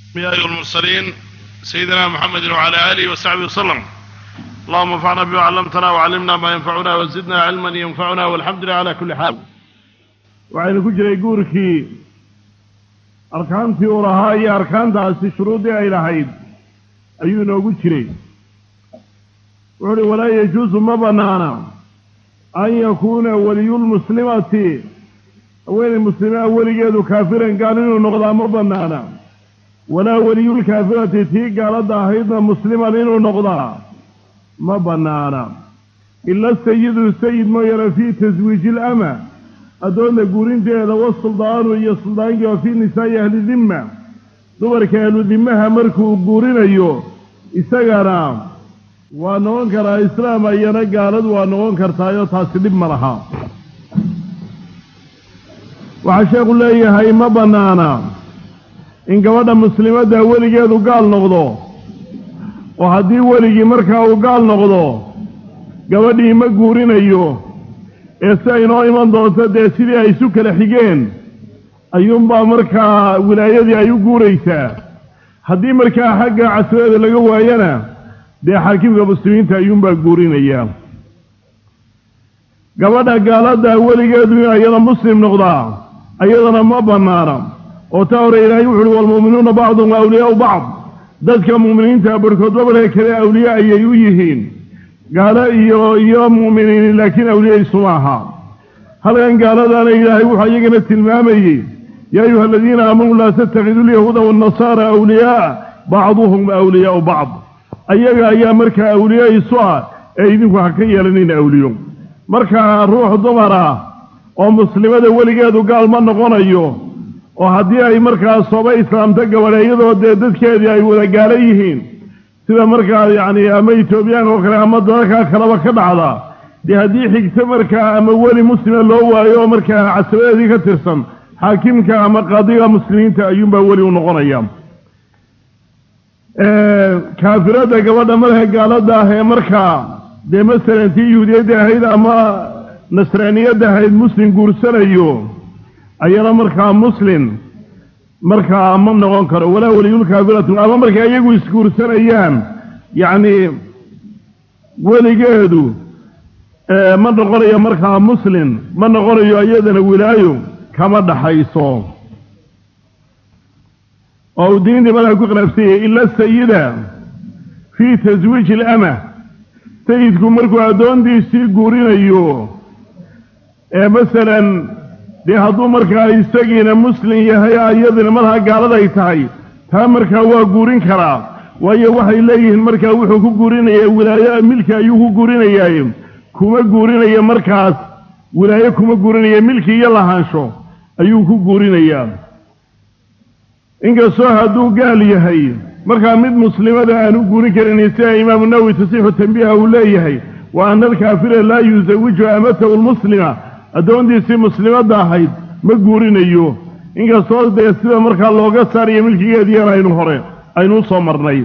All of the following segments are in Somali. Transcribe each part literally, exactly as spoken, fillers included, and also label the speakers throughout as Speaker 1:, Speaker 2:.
Speaker 1: أيها المرسلين سيدنا محمد وعلى آله وصحبه وسلم. اللهم انفعنا بما علمتنا وعلمنا ما ينفعنا وزدنا علما ينفعنا والحمد لله على كل حال. وعين كجري يقولك أركانتي وراها هي أركان داسي شروطي إلى هيد أيونا وكجري ولا يجوز مبنانا أن يكون ولي المسلمات أول المسلمين أول جادوا كافرا قالوا نغضى مبنانا ولا ولي الكافرة تي قال ضاهيدنا مسلما لنو نغضى مبنانا إلا السيد السيد ما يرى في تزويج الأمة أدونا قورين جاء والسلطان ويا السلطان جاء في نساء أهل الذمة دورك أهل الذمة مركو قورين أيو إساقنا ونوانكر إسلام أينا قالت ونوانكر تايو تاسلب مرحا وعشاق الله يهي مبنانا إن قوانا مسلمة دا وليجادو قال نغضو وحدي وليجي مركاو قال نغضو قواني مقورين أيو إساينو إيمان دوسة دا سيدي أيسوك لحيقين أيوم با مركا ولايدي أيو قوريسا حدي مركا حقا عسوية لقوا أينا دي حاكم المسلمين تا أيوم با قورين أيام قوانا قالت دا وليجادو أيضا مسلم نغضا أيضا مبنانا وتورى إلهي وحلو والمؤمنون بعضهم أولياء بعض ذلك المؤمنين تابركوا دبره كلا أولياء أيويهين قال إيا إيا مؤمنين لكن أولياء سماها هل أن قال ذلك إلهي وحيقنا التلمامي يا أيها الذين آمنوا لا تتخذوا اليهود والنصارى أولياء بعضهم أولياء بعض أيها أيها مركا أولياء سواء أيديكم حكيا لنين أولياء مركا روح دمرة ومسلمة ولقادوا قال من نقول أيوه وهدي أي مركز صوبة إسلام تجا ولا يدو دد كذي أي ولا قاليهين سيدا مركز يعني أما يتوبيان وكذا أما ذلك كلام كذا هذا دي هدي حكت مركز أما ولي مسلم اللي هو أيوة مركز عسوية ذي كترسن حاكم كأما قاضي مسلمين تأيون بولي ونقون أيام اه كافرة قبل مركز قال ده هي مركز دي مثلا تيجي دي ده هيدا أما نصرانية ده هيد مسلم قرصنا أيوه أيضا مركا مسلم مركا أمام نغنكر ولا ولي الكافرة أمام مركا يقول يسكور سنة أيام يعني ولي قادوا آه من نغني مركا مسلم من نغني أيضا ولايه كما دحيصو أو دين دي ملعب نفسيه إلا السيدة في تزويج الأمة سيدكم مركا أدون دي سيقورين أيوه آه مثلا dee hadduu markaa isagiina muslim yahay iyadina markaa gaalada ay tahay taa markaa waa guurin karaa waayo waxay leeyihiin markaa wuxuu ku guurinayaa wilaayo milki ayuu ku guurinayaa kuma guurinaya markaas wilaayo kuma guurinaya milki iyo lahaansho ayuu ku guurinayaa inkastoo hadduu gaal yahay markaa mid muslimada aanu guurin karin sida imaamu nawawi tasiixu tanbiiha uu leeyahay wa ana alkaafira laa yuzawiju amatahu almuslima adoondiisii muslimadda ahayd ma guurinayo inkastoo dee sida markaa looga saariyo milkigeediina aynu hore aynu soo marnay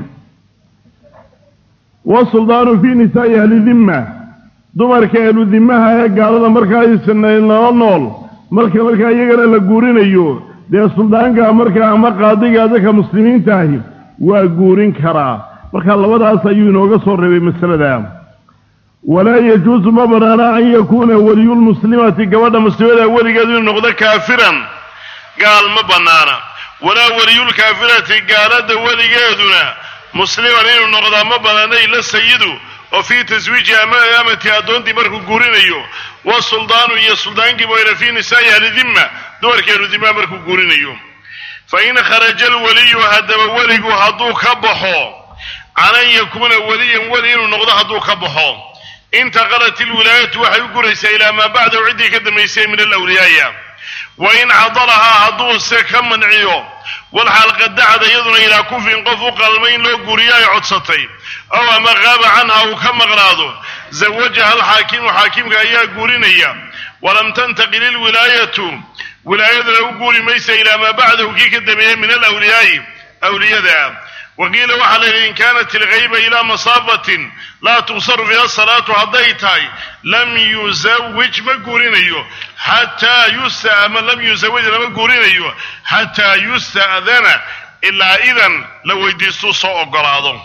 Speaker 1: wasuldaanu fii nisaa'i ahli dhimma dumarka ahlu dhimmaha ee gaalada markaa isnala nool marka markaa iyagana la guurinayo dee suldaanka markaa ama qaadiga dadka muslimiinta ahi waa guurin karaa markaa labadaas ayuu inooga soo reebay masalada ولا يجوز مبنانا أن يكون ولي المسلمات قوانا مسلمة ولي قادوا النقضة كافرا قال مبنانا ولا ولي الكافرة قال ولي قادونا مسلما النقضة مبنانا إلا السيد وفي تزويج أمامة أدون دي مركو قورين أيو والسلطان هي السلطان كبير في نساء أهل ذمة دور كيرو ذمة مركو قورين أيو فإن خرج الولي هدب ولي هدو كبحو على أن يكون وليا ولي النقضة هدو كبحو انتقلت الولاية وحي قريسة إلى ما بعد عدي كدميسي من الأولياء وإن عضلها عضوس كم من عيو والحال قد دعد يضن إلى كوف قفو قلمين لو قرياء عدستي أو ما غاب عنها وكم أغراضه زوجها الحاكم وحاكم أيها قرينيا ولم تنتقل الولاية ولاية لو قري ميسة إلى ما بعده كي كدميسي من الأولياء أولياء وقيل وحله إن كانت الغيبة إلى مصابة لا تقصر فيها الصلاة عضيتاي لم يزوج مقورينيو حتى يستأذن لم يزوج مقورينيو حتى يستأذن ilaa idan la weydiistuu soo ogolaado.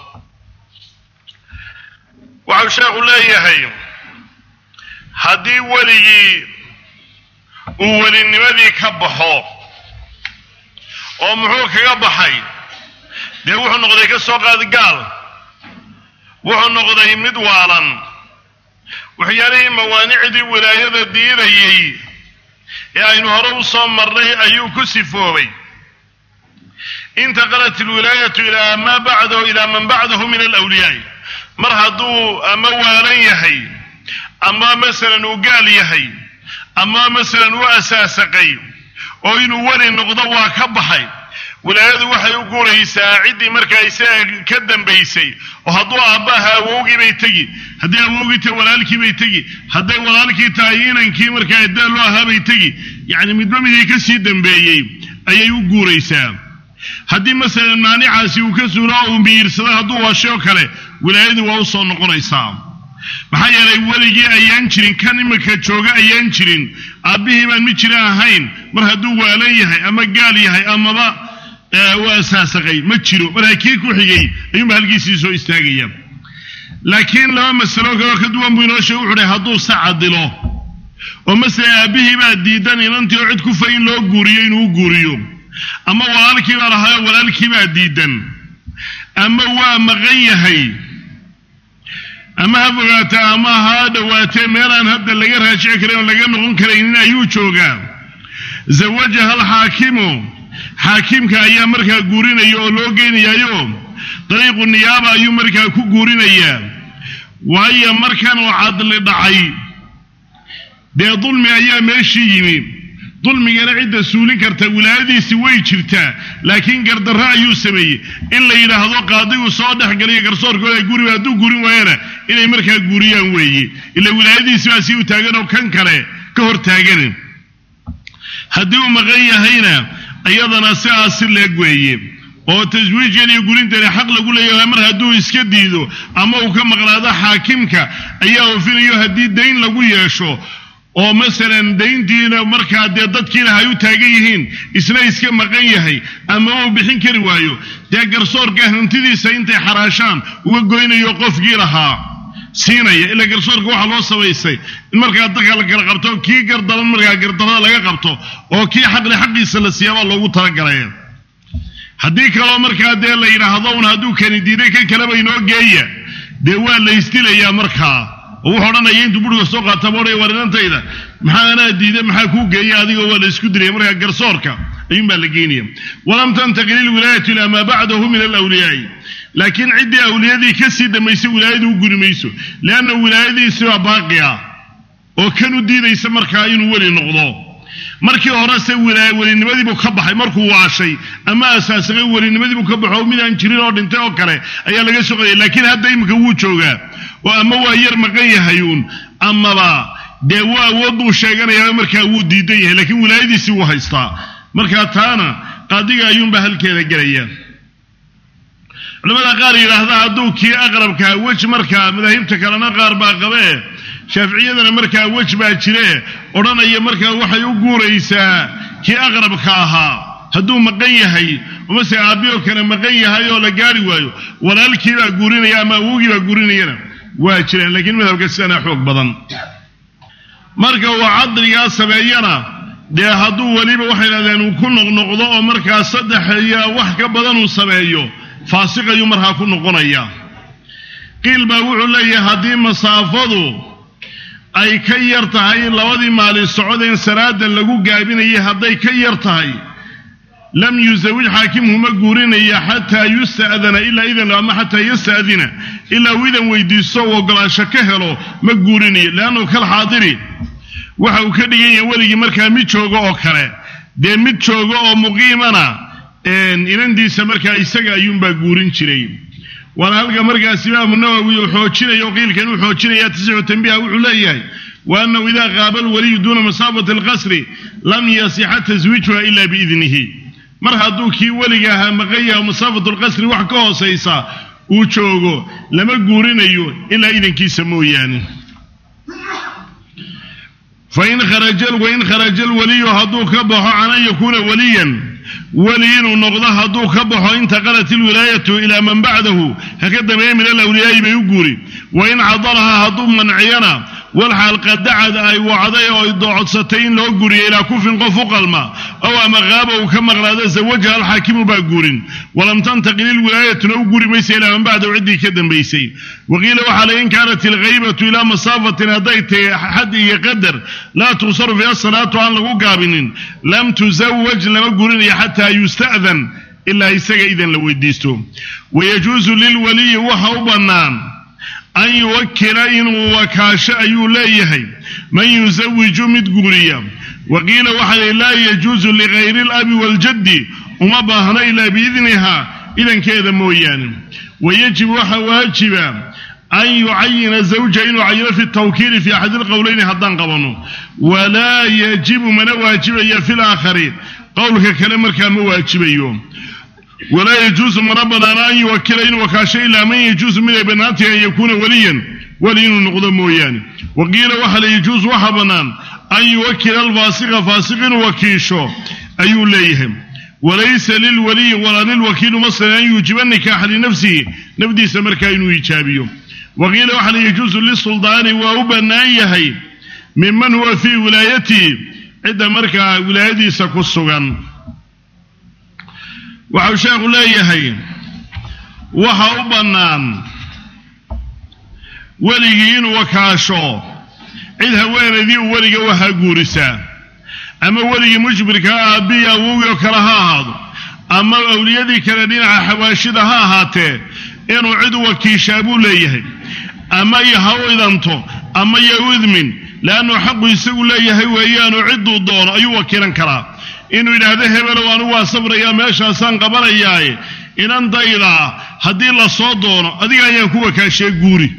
Speaker 1: waxau sheekhu leeyahay haddii weligii uu welinimadii ka baxo oo muxuu kaga baxay dee wuxuu noqday ka soo qaad gaal, wuxuu noqday mid waalan, waxyaalihii mawaanicdii wilaayada diidayay ee aynu hore u soo marnay ayuu ku sifoobay. intaqalat alwilaayatu ilaa maa bacdahu ilaa man bacdahu min alawliyaa. mar hadduu ama waalan yahay ama masalan uu gaal yahay ama masalan uu asaasaqay oo inuu weli noqdo waa ka baxay, wilaayadu waxay u guuraysaa ciddii markaa isaga ka dambaysay. oo hadduu aabbaha awowgii bay tegi, haddii awowgii tahay walaalkii bay tegi, hadday walaalkii tahay inankii markaa edaa loo ahaa bay tegi, yacni midba midii ka sii dambeeyey ayay u guuraysaa. haddii masalan maanicaasi uu ka suuro uu miyirsado hadduu waashay oo kale, wilaayadu waa u soo noqonaysaa. maxaa yeelay weligii ayaan jirin, kan imika jooga ayaan jirin, aabbihii baan mid jira ahayn. mar hadduu waalan yahay ama gaal yahay amaba waa asaasaqay ma jiro, markaa kii ku xigay ayuunba halkiisii soo istaagaya. laakiin laba masalo kaloo ka duwan buu inoo sheegay. wuxuu dhahay hadduu sacadilo oo masalan aabbihii baa diidan inantii oo cid ku fay in loo guuriyo inuu u guuriyo, ama walaalkii baa lahayo walaalkii baa diidan, ama waa maqan yahay, ama ha fogaata ama ha dhowaatee meelaan hadda laga raajici karayn oo laga noqon karaynin ayuu joogaa. zawajaha alxaakimu, xaakimka ayaa markaa guurinaya oo loo geynayayo dariiqu niyaaba ayuu markaa ku guurinayaa. waayo markan uu cadli dhacay dee dulmi ayaa meeshii yimi. dulmigana cidda suulin karta wilaayadiisi way jirtaa, laakiin gardarro ayuu sameeyey. in la yidhaahdo qaadigu soo dhexgaliyo garsoorkooda guriga hadduu guurin waayana inay markaa guuriyaan weeye, ila wilaayadiisi baa sii u taagan oo kan kale ka hor taagan. haddii uu maqan yahayna iyadana sidaas si leeg weeye, oo taswiijkan iyo gurintani xaq lagu leeyahay. mar hadduu iska diido ama uu ka maqnaado, xaakimka ayaa oofinayo. haddii dayn lagu yeesho oo masalan dayntiina markaa dee dadkiina hay u taagan yihiin, isna iska maqan yahay ama uu bixin kari waayo, dee garsoorka hantidiisa intay xaraashaan uga goynayo qofkii lahaa siinaya. ilaa garsoorka waxaa loo samaysay in markaa dadka la kala qabto, kii gardaran markaa gardarada laga qabto, oo kii xaqle xaqiisa la siiyabaa loogu talagalay. haddii kaloo markaa dee la yidhaahdo un hadduu kani diiday kan kaleba inoo geeya, dee waa la isdilayaa markaa. oo wuxuu odhanaya intuu buriga soo qaata boodhaya warinantayda maxaa anaa diiday maxaa kuu geeya adigoo waa la isku dilaya. markaa garsoorka ayuunbaa la geynaya. walam tantaqil ilwilaayatu ilaa maa bacdahu min alawliyaai. laakiin ciddii awliyadii ka sii dambaysay wilaayadu u guri mayso, leanna wilaayadiisi waa baaqi ah oo kan u diidaysa markaa inuu weli noqdo. markii horese welinimadiibuu ka baxay markuu waashay ama asaasaqay, welinimadiibuu ka baxo midaan jirin oo dhintay oo kale ayaa laga soo qadaya. laakiin hadda iminka wuu joogaa oo ama waa yar maqan yahayuun amaba dee waa awood buu sheeganayaa, markaa wuu diidan yahay, laakiin wilaayadiisii wuu haystaa. markaa taana qaadiga ayuunbaa halkeeda gelaya. culamada qaar yidhaahda hadduu kii aqrabkaa wej, markaa madaahibta kalena qaar baa qabee, shaaficiyadana markaa wej baa jire odhanaya markaa waxay u guuraysaa kii aqrabka ahaa hadduu maqan yahay, mase aabbioo kale maqan yahay oo la gaari waayo, walaalkii baa guurinaya ama awowgii baa guurinayana waa jiraan. laakiin madhabka sidanaa xoog badan. marka uu cadligaa sameeyana dee hadduu weliba waxay yidhahdeen uu ku noqnoqdo oo markaa saddex iyo wax ka badan uu sameeyo, faasiq ayuu markaa ku noqonaya. qiil baa wuxuu leeyahay haddii masaafadu ay ka yar tahay labadii maalin socodeen salaada lagu gaabinayay, hadday ka yar tahay lam yusawij xaakimhuma guurinaya xataa yusta'dana ilaa idan ama xataa yasta'dina ilaa uu idan weydiisto u ogolaansho ka helo ma guurinayo. leannu kal xaadiri waxa uu ka dhigan yahay weligii markaa mid joogo oo kale, dee mid joogo oo muqiimana inandiisa markaa isaga ayuunbaa guurin jiray. waana halka markaas imaamu nawowi uu xoojinayo, qiilkan uu xoojinaya tasixu tanbiiha wuxuu leeyahay wa annahu idaa qaaba alwaliyu duuna masaafati alqasri lam yasixa taswiijuha ila biidnihi. mar hadduu kii weliga ahaa maqan yahay masaafatu lqasri wax ka hoosaysa uu joogo, lama guurinayo ilaa idankiisa mooyaane. fain kharaja wain kharaja alwaliyu hadduu ka baxo can an yakuuna waliyan ولي نقضها دوك بحو انتقلت الولاية إلى من بعده هكذا من الأولياء بيقوري وإن عضلها هضم من عينا والحال قد دعد أي وعضي ويضعد ستين لو قوري إلى كف قفوق الماء أو أما غابه كما غلاد زوجها الحاكم باقورين ولم تنتقل الولاية لو قوري ميسي إلى من بعده عدي كدن بيسي وقيل وحالين كانت الغيبة إلى مسافة هديت حد يقدر لا تصر فيها الصلاة عن لغو قابنين لم تزوج لما قورين حتى يستأذن إلا يساق إذن لو يديستو ويجوز للولي وحو بنان أن يوكل إن وكاش أيوليه من يزوج مدقوريا وقيل وحد لا يجوز لغير الأب والجد وما باهنا إلا بإذنها إذن كذا مويان ويجب واجب أن يعين زوجين وعين في التوكيل في أحد القولين هدان قوانو ولا يجب من واجب في الآخرين قولك كلامك كان واجب يوم ولا يجوز من ربنا أن يوكل إن وكاشي إلا من يجوز من بناته أن يكون وليا ولي نقض مويان وقيل وحل يجوز وحبنا أن يوكل الفاسق فاسق وكيشو أي ليهم وليس للولي ولا للوكيل مثلا أن يجب النكاح لنفسه نبدي سمركين ويشابيه وقيل وحل يجوز للسلطان وأبنى يهي ممن هو في ولايته عند مركع ولايته سكسوغان وعشاق ليهي وحاو بنان وليين وكاشو إذ هوين ذي ولي وها قورسا أما ولي مجبرك أبي أووي وكرها هذا أما أوليادي كردين حواشدها هاته إنو عدو وكيشابو ليهي أما يهو إذنتو أما يوذمن لأنه حق يسيقو ليهي وإيانو عدو الدور أيوة كيران كرا إنو إذا ذهب وأنوا صبر يا ماشا سانقبر إياي إن أنت إذا هدي الله صدور أدي أن يكون كاشي قوري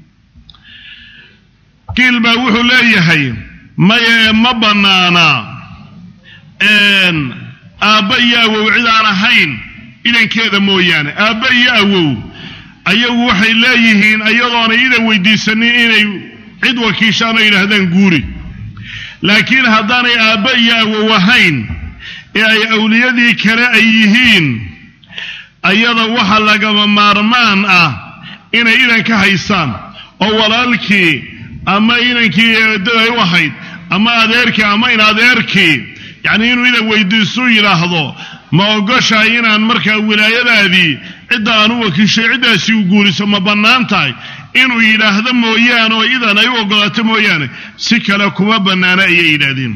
Speaker 1: قيل باوحو ليهي ما مبنانا إن أبي أوو عدانا هين إذن كذا مويان أبي أوو أيو وحي ليهين أيضان إذا ويديسني إني عدو كيشانا إلى هذا قوري لكن هداني أبي أوو هين أي أوليادي كرأيهين أيضا وحا لقى مارمان أه إنا إذن كهيسان أولالكي أما إنكي دلعي وحيد أما أديركي أما إن أديركي يعني إنو إذا ويديسو يلاحظو ما أقشا إنا مركا ولاية هذه عدا أنو وكيشي عدا سيوقوري سما بنانتاي إنو يلاحظو مويانو إذا نيو قلت موياني سكالكما بنانا إيا إلادين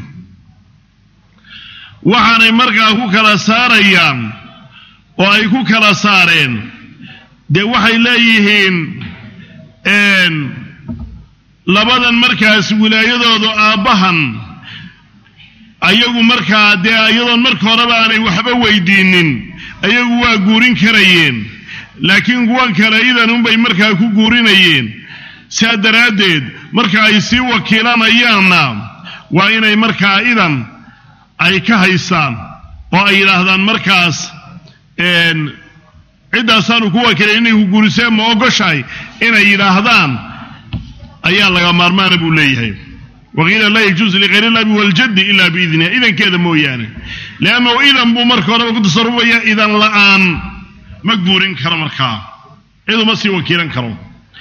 Speaker 1: وحاني مركا أكو كلا ساريان وأيكو كلا سارين دي وحي لايهين إن labadan markaas wilaayadoodu aabahan ayagu markaa de ayadoon marka horeba aanay waxba weydiinin ayagu waa guurin karayeen laakiin kuwan kale idan unbay markaa ku guurinayeen saa daraadeed marka ay sii wakiilanayaanna waa inay markaa idan ay ka haysaan oo ay yidhaahdaan markaas ciddaasaanu ku wakiilay inay ku guuriseen ma ogoshahay inay yidhaahdaan أيان لغا مارمان أبو ليهي وغير لا يجوز لغير الأب والجد إلا بإذنه إذن كذا مويانه لأنه إذن بمركة وقد صروا إذن لآن مقبورين كرمركا إذن مصي وكيرا كرم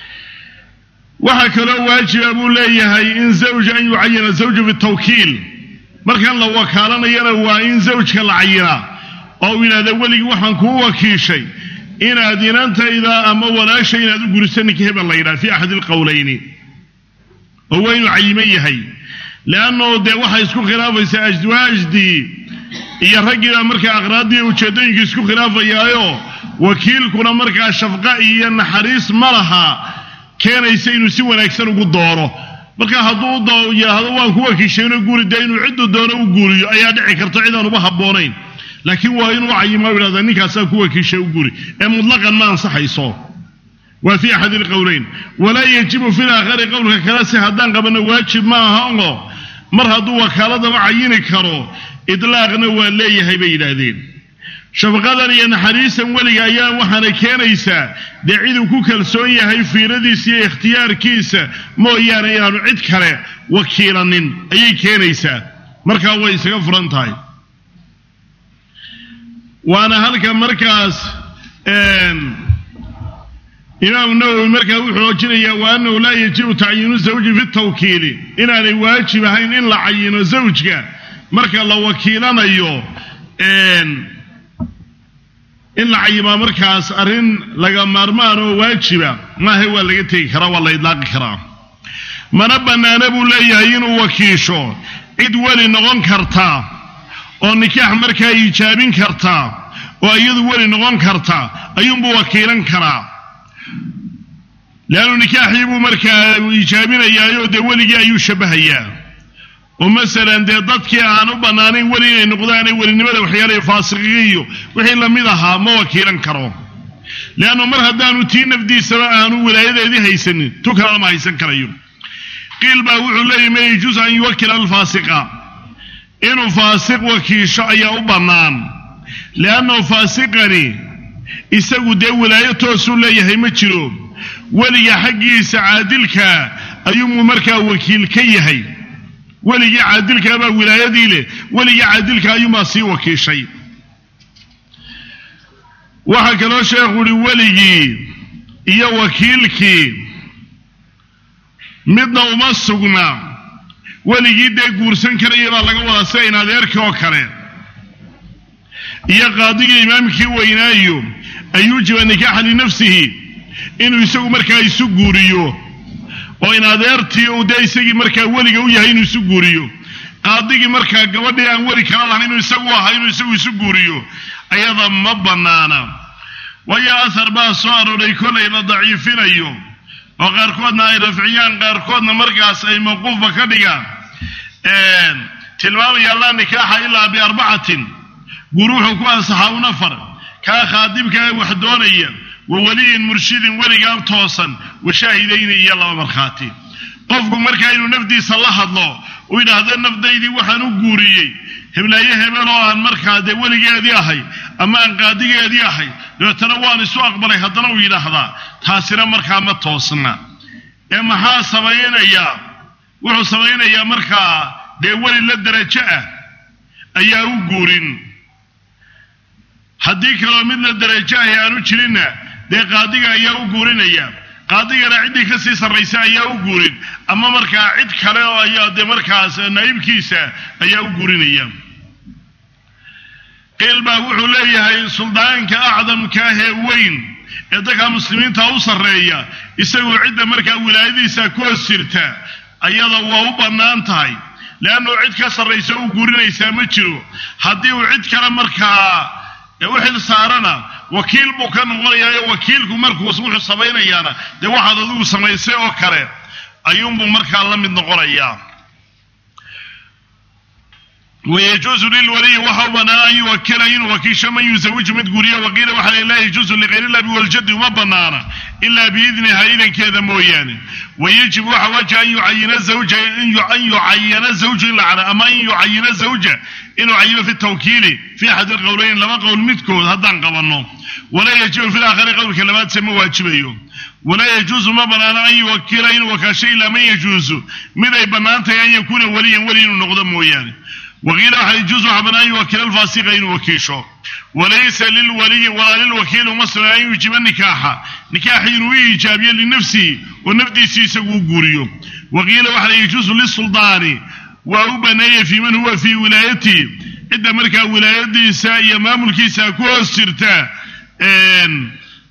Speaker 1: وحكى له واجب أبو ليهي إن زوج أن يعين زوجه بالتوكيل مركان لو وكالنا يرى إن زوج كالعينة أو إن هذا ولي وحن كو وكي شيء إن هذين أنت إذا أما ولا شيء إن هذا قرسانك هبا الله في أحد القولين هو إنه عيمي هي لأنه ده واحد يسكو خلافة سأجدواج دي يرقل مركا أغراضي وشدين يسكو خلافة يايو وكيل كنا مركا شفقائي أن حريص مرها كان يسينو سوى أكثر قداره مركا هدو دو يا هدوان كوا كيشينو يقول دينو عدو دونه وقولي أيا دعي كرتعيدان وبحبونين لكن هو إنه عيما ولا ذنك أسا كوا كيشينو يقولي مطلقا ما انصح يصور وفي أحد القولين ولا يجب في الآخر قولك كلاسي هدان قبل واجب ما هانغو مرهدو وكالة معيني كرو إطلاقنا والليه هيبين هذين شفقادا ينحريسا ولي أيام وحنا كينيسا دعيدو كوكال سوية هاي في رديسي اختيار كيسا مو يانا يانو عد كره وكيلانين أي كينيسا مركا ويسا فرانتاي وانا هلك مركز إمام النووي مركز وحوجنا وأنه لا يجب تعيين الزوج في التوكيل إن أنا واجب هين إلا عين زوجك مركز الله وكيلنا يو إن إلا عين مركز أرين لقى مرمان واجب ما هو اللي يتكرا ولا يطلق كرا ما نبنا نبو لا يعين وكيشو إدوالي نغن كرتا ونكاح مركز يجابين كرتا وأيدوالي نغن كرتا أيوم بوكيلا كرا لأنه نكاح يبو مركا يجابين أيها دولي أيو شبهيا ومثلا دي ضدك عنو بناني ولي نقضاني ولي نماذا وحيالي فاسقيو وحين لم يضحى موكيلا كرو لأنه مرها دانو تين نفدي سواء عنو ولاية دي هيسن تكرا ما هيسن كريو قيل باوعو لي ما يجوز أن يوكل الفاسقة إنه فاسق وكيش أيها بنان لأنه فاسقني isagu de wilaayad toos u leeyahay ma jiro waliga xaqiisa caadilka ayuu markaa wakiil ka yahay waliga caadilka ba wilaayadii leh waliga caadilka ayuu ma sii wakiishay waxa kale sheekhu ri waligi iyo wakiilkii midna uma sugna waligi de guursan karaya laga wada sayn adeerka oo kale iyo qaadiga imaamkii weynaayo ayuujiba nikaah li nafsihi inuu isagu markaa isu guuriyo oo in adeertii uu deysigi markaa waliga u yahay inuu isu guuriyo qaadigi markaa gabadhii aan wali kala lahayn inuu isagu ahaa inuu isagu isu guuriyo ayada ma banaana waya asar baa soo arooray kolay la daciifinayo oo qaarkoodna ay rafciyaan qaarkoodna markaas ay mawquufa ka dhigaan tilmaamaya la nikaaha ilaa bi arbacatin guruuxu ku ansaxaa nafar ka khaadimka wax doonaya وولي مرشد ولي قام توصن وشاهدين إيا الله مرخاتي قفكم مركا إنو نفدي صلاح الله وإن هذا النفدي دي وحنو قوريي هم لا يهملو عن مركا دي ولي قادي أحي أما أن قادي قادي أحي لو تنواني سواق بلي هدنو إلى هذا تاسنا مركا ما توصنا إما ها سبعين إيا وحو سبعين إيا مركا دي ولي للدرجة أيا قورين حديك لو من الدرجة أيا نوشرين dee qaadiga ayaa u guurinaya qaadigana cidii ka sii sarreysa ayaa u guurin ama markaa cid kale oo ayaa dee markaas naibkiisa ayaa u guurinaya qilba wuxuu leeyahay suldaanka acdamka ee weyn ee dadka muslimiinta u sarreeya isagoo cidda markaa wilaayadiisa ku sirta ayada waa u bannaan tahay laano cid ka sarreysa u guurinaysa ma jiro haddii uu cid kale markaa وحيد صارنا وكيل بكن غير وكيل كمركو وسمح سبعين يانا ده واحد ذو سماي سيء كره أيوم بمركا الله من نقريا ويجوز للولي وحونا أي وكيلين وكيش من يزوج متقوليا وغيره وحل لا يجوز لغير الله بالجد وما بنانا إلا بإذنها إذا كذا مويان ويجب وحوج أن يعين الزوج أن يعين الزوج إلا على أما أن يعين الزوج إنه عين في التوكيل في أحد القولين لما قول متكو هذا قبلنا ولا يجوز في الآخر قول كلمات سموا واجبيه ولا يجوز ما بنانا أن يوكيلين وكشيء لما يجوز ماذا بنانته أن يكون وليا ولي نقضى مويان وغير يجوز حبنا أن يوكل الفاسقين وكيشو وليس للولي ولا للوكيل مثلا أن يجيب النكاح نكاح يروي إيجابيا لنفسه ونفدي سيسا وقوريو وغير واحد يجوز للسلطان وهو بني في من هو في ولايته إذا مركا ولايته سا إمام الكيسا كوسترتا إن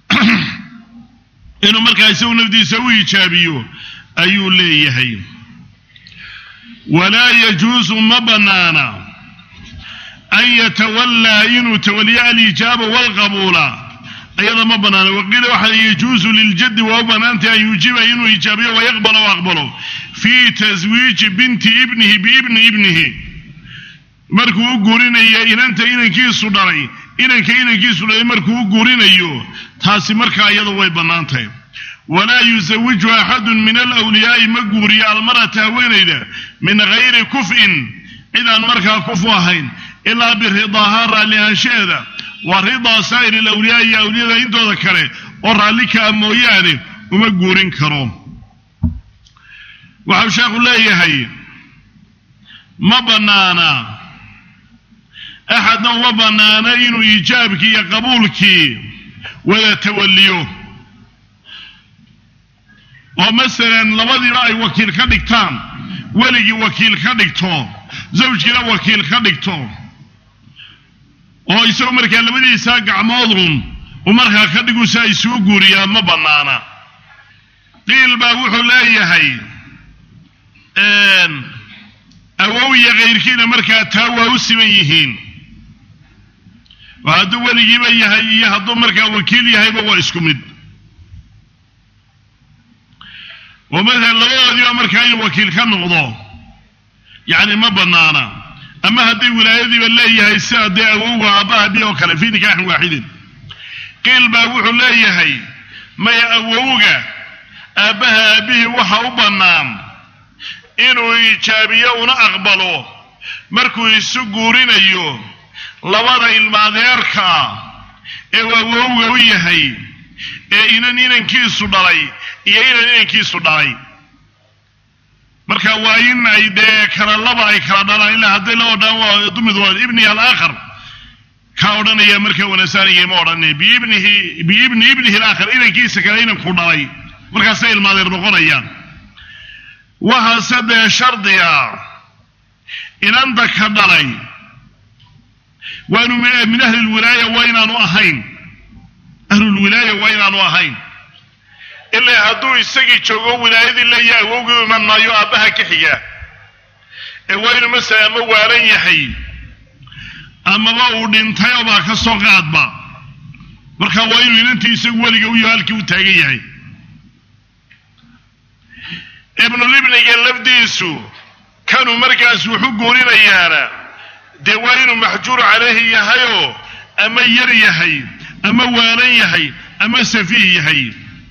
Speaker 1: إنه مركا يسوي نفدي يسوي إيجابيو أيو لي يهي ولا يجوز مبنانا أن يتولى إنه تولي الإجابة والقبول أيضا مبنانا وقيل واحد يجوز للجد وبنانت أن يجيب إنه إجابة ويقبل ويقبل في تزويج بنت ابنه بابن ابنه مركو قورين إيا إن أنت إنن كيسو داري إنن كإنن كيسو داري مركو قورين إيو تاسي مركا أيضا ويبنانته ولا يزوج أحد من الأولياء مقوري المرأة وينيدا من غير كفء إذا مركا كفوهين إلا برضاها راليها شيدا ورضا سائر الأولياء يا أولياء إنتو ذكره وراليك أموياني ومقورين كروم وحوشاق الله يهي ما بنانا أحد وبنانا إنه إيجابك يا قبولك ولا توليه ومثلا لبدي رأي وكيل كدكتان ولي وكيل كدكتو زوجك لا وكيل كدكتو oo isoo markaa labadiisa gacmoodun oo markaa ka dhigu say soo guuriyaa ma banaana qiil baa wuxuu leeyahay een awoowiya qeyrkiina markaa taa waa u siman yihiin waa hadduu weligiiba yahay iyo hadduu markaa wakiil yahayba waa isku mid oo مثلا labadoodii markaa in wakiil ka noqdo yani ma banaana أما هذه ولاية بالله هي سادة أوها أباها بيه وكلا في نكاح واحد قيل باوح الله هي ما يأووها أباها به وحوبا نام إنو يشابيون أقبلوا مركو يسقورين أيو لورا الماديركا إيوه ويهي إينا نينا كيسو داري إينا نينا كيسو داري marka waa in ay de kala laba ay kala dhalaan ilaa haday loo dhawo dumid waa ibni al-aakhir ka odanaya marka wanaasaniye ma odanay bi ibnihi bi ibni ibnihi al-aakhir inankiisa kale inan ku dhalay marka say ilmaadeer noqonayaan waxa saddex shardiya inanta ka dhalay waanu min ahli al-wilaaya wa inaanu ahayn ahli al-wilaaya wa inaanu ahayn إلا هدو يسقي شغو ولاية إلا يأوغو من ما يؤبها كحيا وين مسا أما وارين يحي أما باو دينتايو باكا سوغاد با مركا وين ينتي يسقو وليقو يهالكي وتاقي يحي ابن الابن يقلب ديسو كانوا مركز وحقورين ايانا دي وين محجور عليه يحيو أما ير يحي أما وارين يحي أما سفيه يحي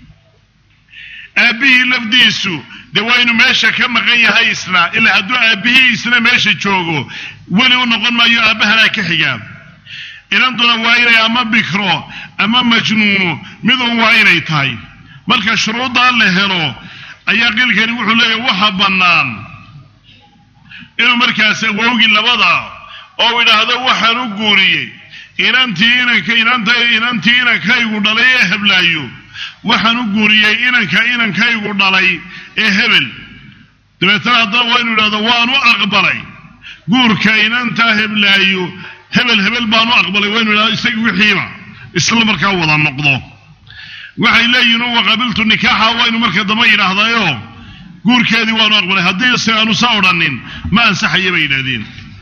Speaker 1: أبيه لفديسو دوينو ماشا كما غيها إسنا إلا هدو أبيه إسنا ماشا جوغو ولو نقول ما يو أبهنا كحيام إلان دونا وايري أما بكرو أما مجنونو مذو وايري تاي مالك شروطا لهرو أيا قيل كان يوحو لي وحا بنان إنو مركز ووغي لبضا أو إلا هذا وحا نقوري إنان تينا كي إنان تينا كي وداليه هبلايو waxaan u guuriyay inanka inankaygu dhalay ee hebel dabeetana hadda waynu idhahdo waan u aqbalay guurka inanta heblaayo hebel hebel baan u aqbalay waynu idhahdo isaga wixiiba isla markaa wada noqdo waxay leeyihiin wa qabiltu nikaaxa waynu marka dama yidhaahdayo guurkeedii waan u aqbalay haddii se aanu saa odhanin ma ansaxaya bay yidhahdeen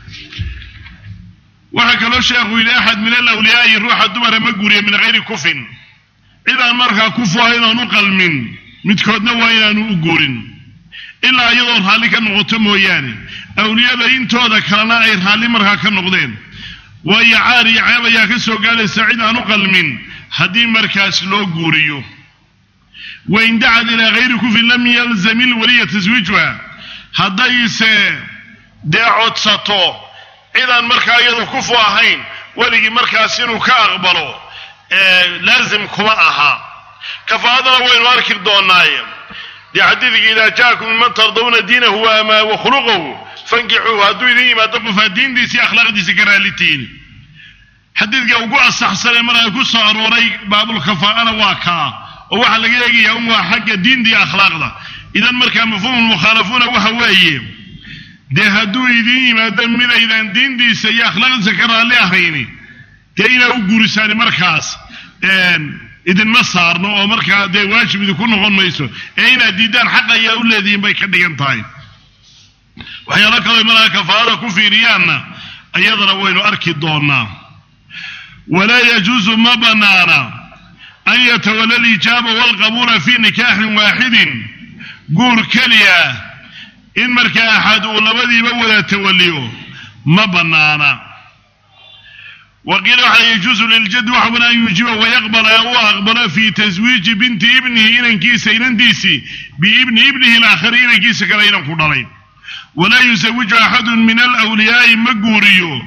Speaker 1: waxaa kaloo sheekhu yidhi axad min alawliyaa'i ruuxa dumara ma guuriya min hayri kufin إذا مركا كفوا إنه نقل من متكودنا وإنه نقولين إلا أيضا هالي كان نغتمو يعني أولياء إنتو ذكرنا أي هالي مركا كان نقولين ويعاري عيبا يكسو قال سعيدا نقل من هدي مركاس لو قوريو وإن دعت إلى غير كف لم يلزم الولي تزويجها هدي سي دعوت سطو إذا مركا أيضا كفوا هين ولي مركاسينو كأغبرو لازم كما أها كفاضنا وين وارك الدونايم لحديثك إذا جاءكم من ترضون دينه وخلقه فانكحوه هدو إذن ما تقف الدين دي سي أخلاق دي سكرالتين حديثك أقوى الصحصة لمرأة يكون صاروري باب الخفاء أنا واكا وواحد لقيك يوم حق الدين دي أخلاق ده إذا مركا مفهوم المخالفون وهوايه دي هدو إذن ما دمنا إذا الدين دي سي أخلاق سكرالتين كأينا أقول مركز إذن ما صارنا ومركز ده واجب يكون غن ميسو أينا ديدان حقا يا أولادين بيكدين طاي وهي لك المرأة كفارة كفيريانا أيضا وين أركي دورنا ولا يجوز ما بنانا أن يتولى الإجابة والقبول في نكاح واحد قول كليا إن مركز أحد ولا بدي ولا توليه ما بنانا وقيل يجوز للجد وحب أن يجيب ويقبل أو أقبل في تزويج بنت ابنه إن كيس إن ديسي بابن ابنه الآخر إن كيس كلا إن قدرين ولا يزوج أحد من الأولياء مقوريو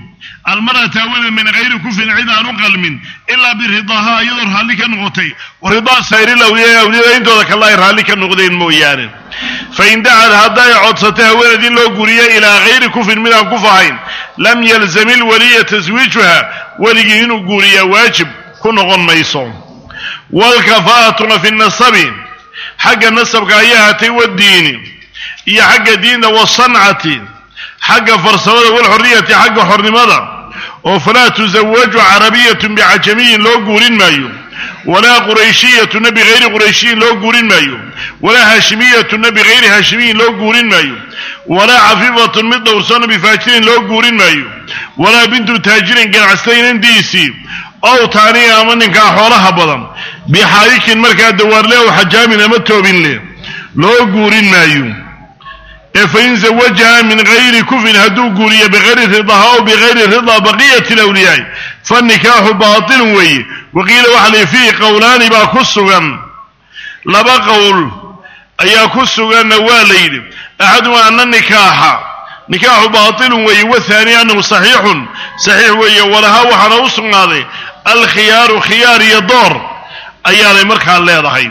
Speaker 1: المرأة تاويل من غير كفر عدا نقل من إلا برضاها يظهر هالك النقطي ورضا سير الأولياء أولياء إنتو ذاك الله يرهالك النقطين مويان فإن دعا هذا عدستها ولد لو قرية إلى غير كفر من الكفرين لم يلزم الولي تزويجها وليين قرية واجب كن غنميصون والكفاءة في النصب حق النصب كاياتي والدين هي حق الدين والصنعة حق فرصوة والحرية حق حرمضة وفلا تزوج عربية بعجمي لو قورين مايو ولا قريشية بغير قريشي لو قورين مايو ولا هاشمية بغير هاشمي لو قورين مايو ولا عفيفة مد ورسان بفاجرين لو قورين مايو ولا بنت تاجرين قنعستين ديسي أو تانية أمنك حولها بضم بحايك مركز دوار له وحجامنا متوبين له لو قورين مايو فإن زوجها من غير كفر هدو قورية بغير رضاها أو بغير رضا بقية الأولياء فالنكاح باطل وي وقيل وحلي فيه قولان باكسوغا لبا قول أي كسوغا نوالين أحدهما أن النكاح نكاح باطل وي والثاني أنه صحيح صحيح وي ولها وحنوص هذا الخيار خيار يدور أيالي مركا الله يضحي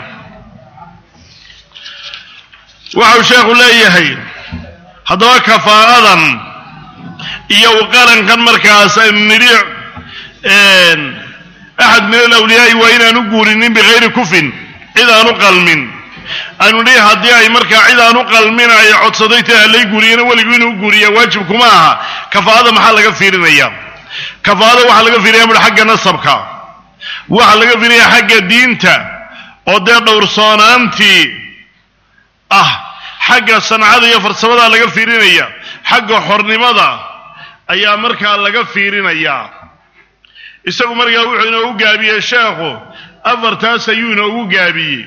Speaker 1: وحو شيخ الله يهي هذا كفاءة إيا وقالا كان مركز نريع أحد من الأولياء وإنا نقول بغير كف إذا نقل من أن نريع هذه مركز إذا نقل من أي عد صديتها اللي يقولين وليقولين يقولين واجبكم معها كفاءة محل كفيرين أيام كفاءة وحل كفيرين من حق نصبك وحل كفيرين حق دينتا ودير دورسان أنت أه حق صنعه iyo farsamada laga fiirinaya xagga xornimada ayaa markaa laga fiirinaya isagu markaa wuxuu inoo gaabiyay sheekhu afartaas ayuu inoo gaabiyay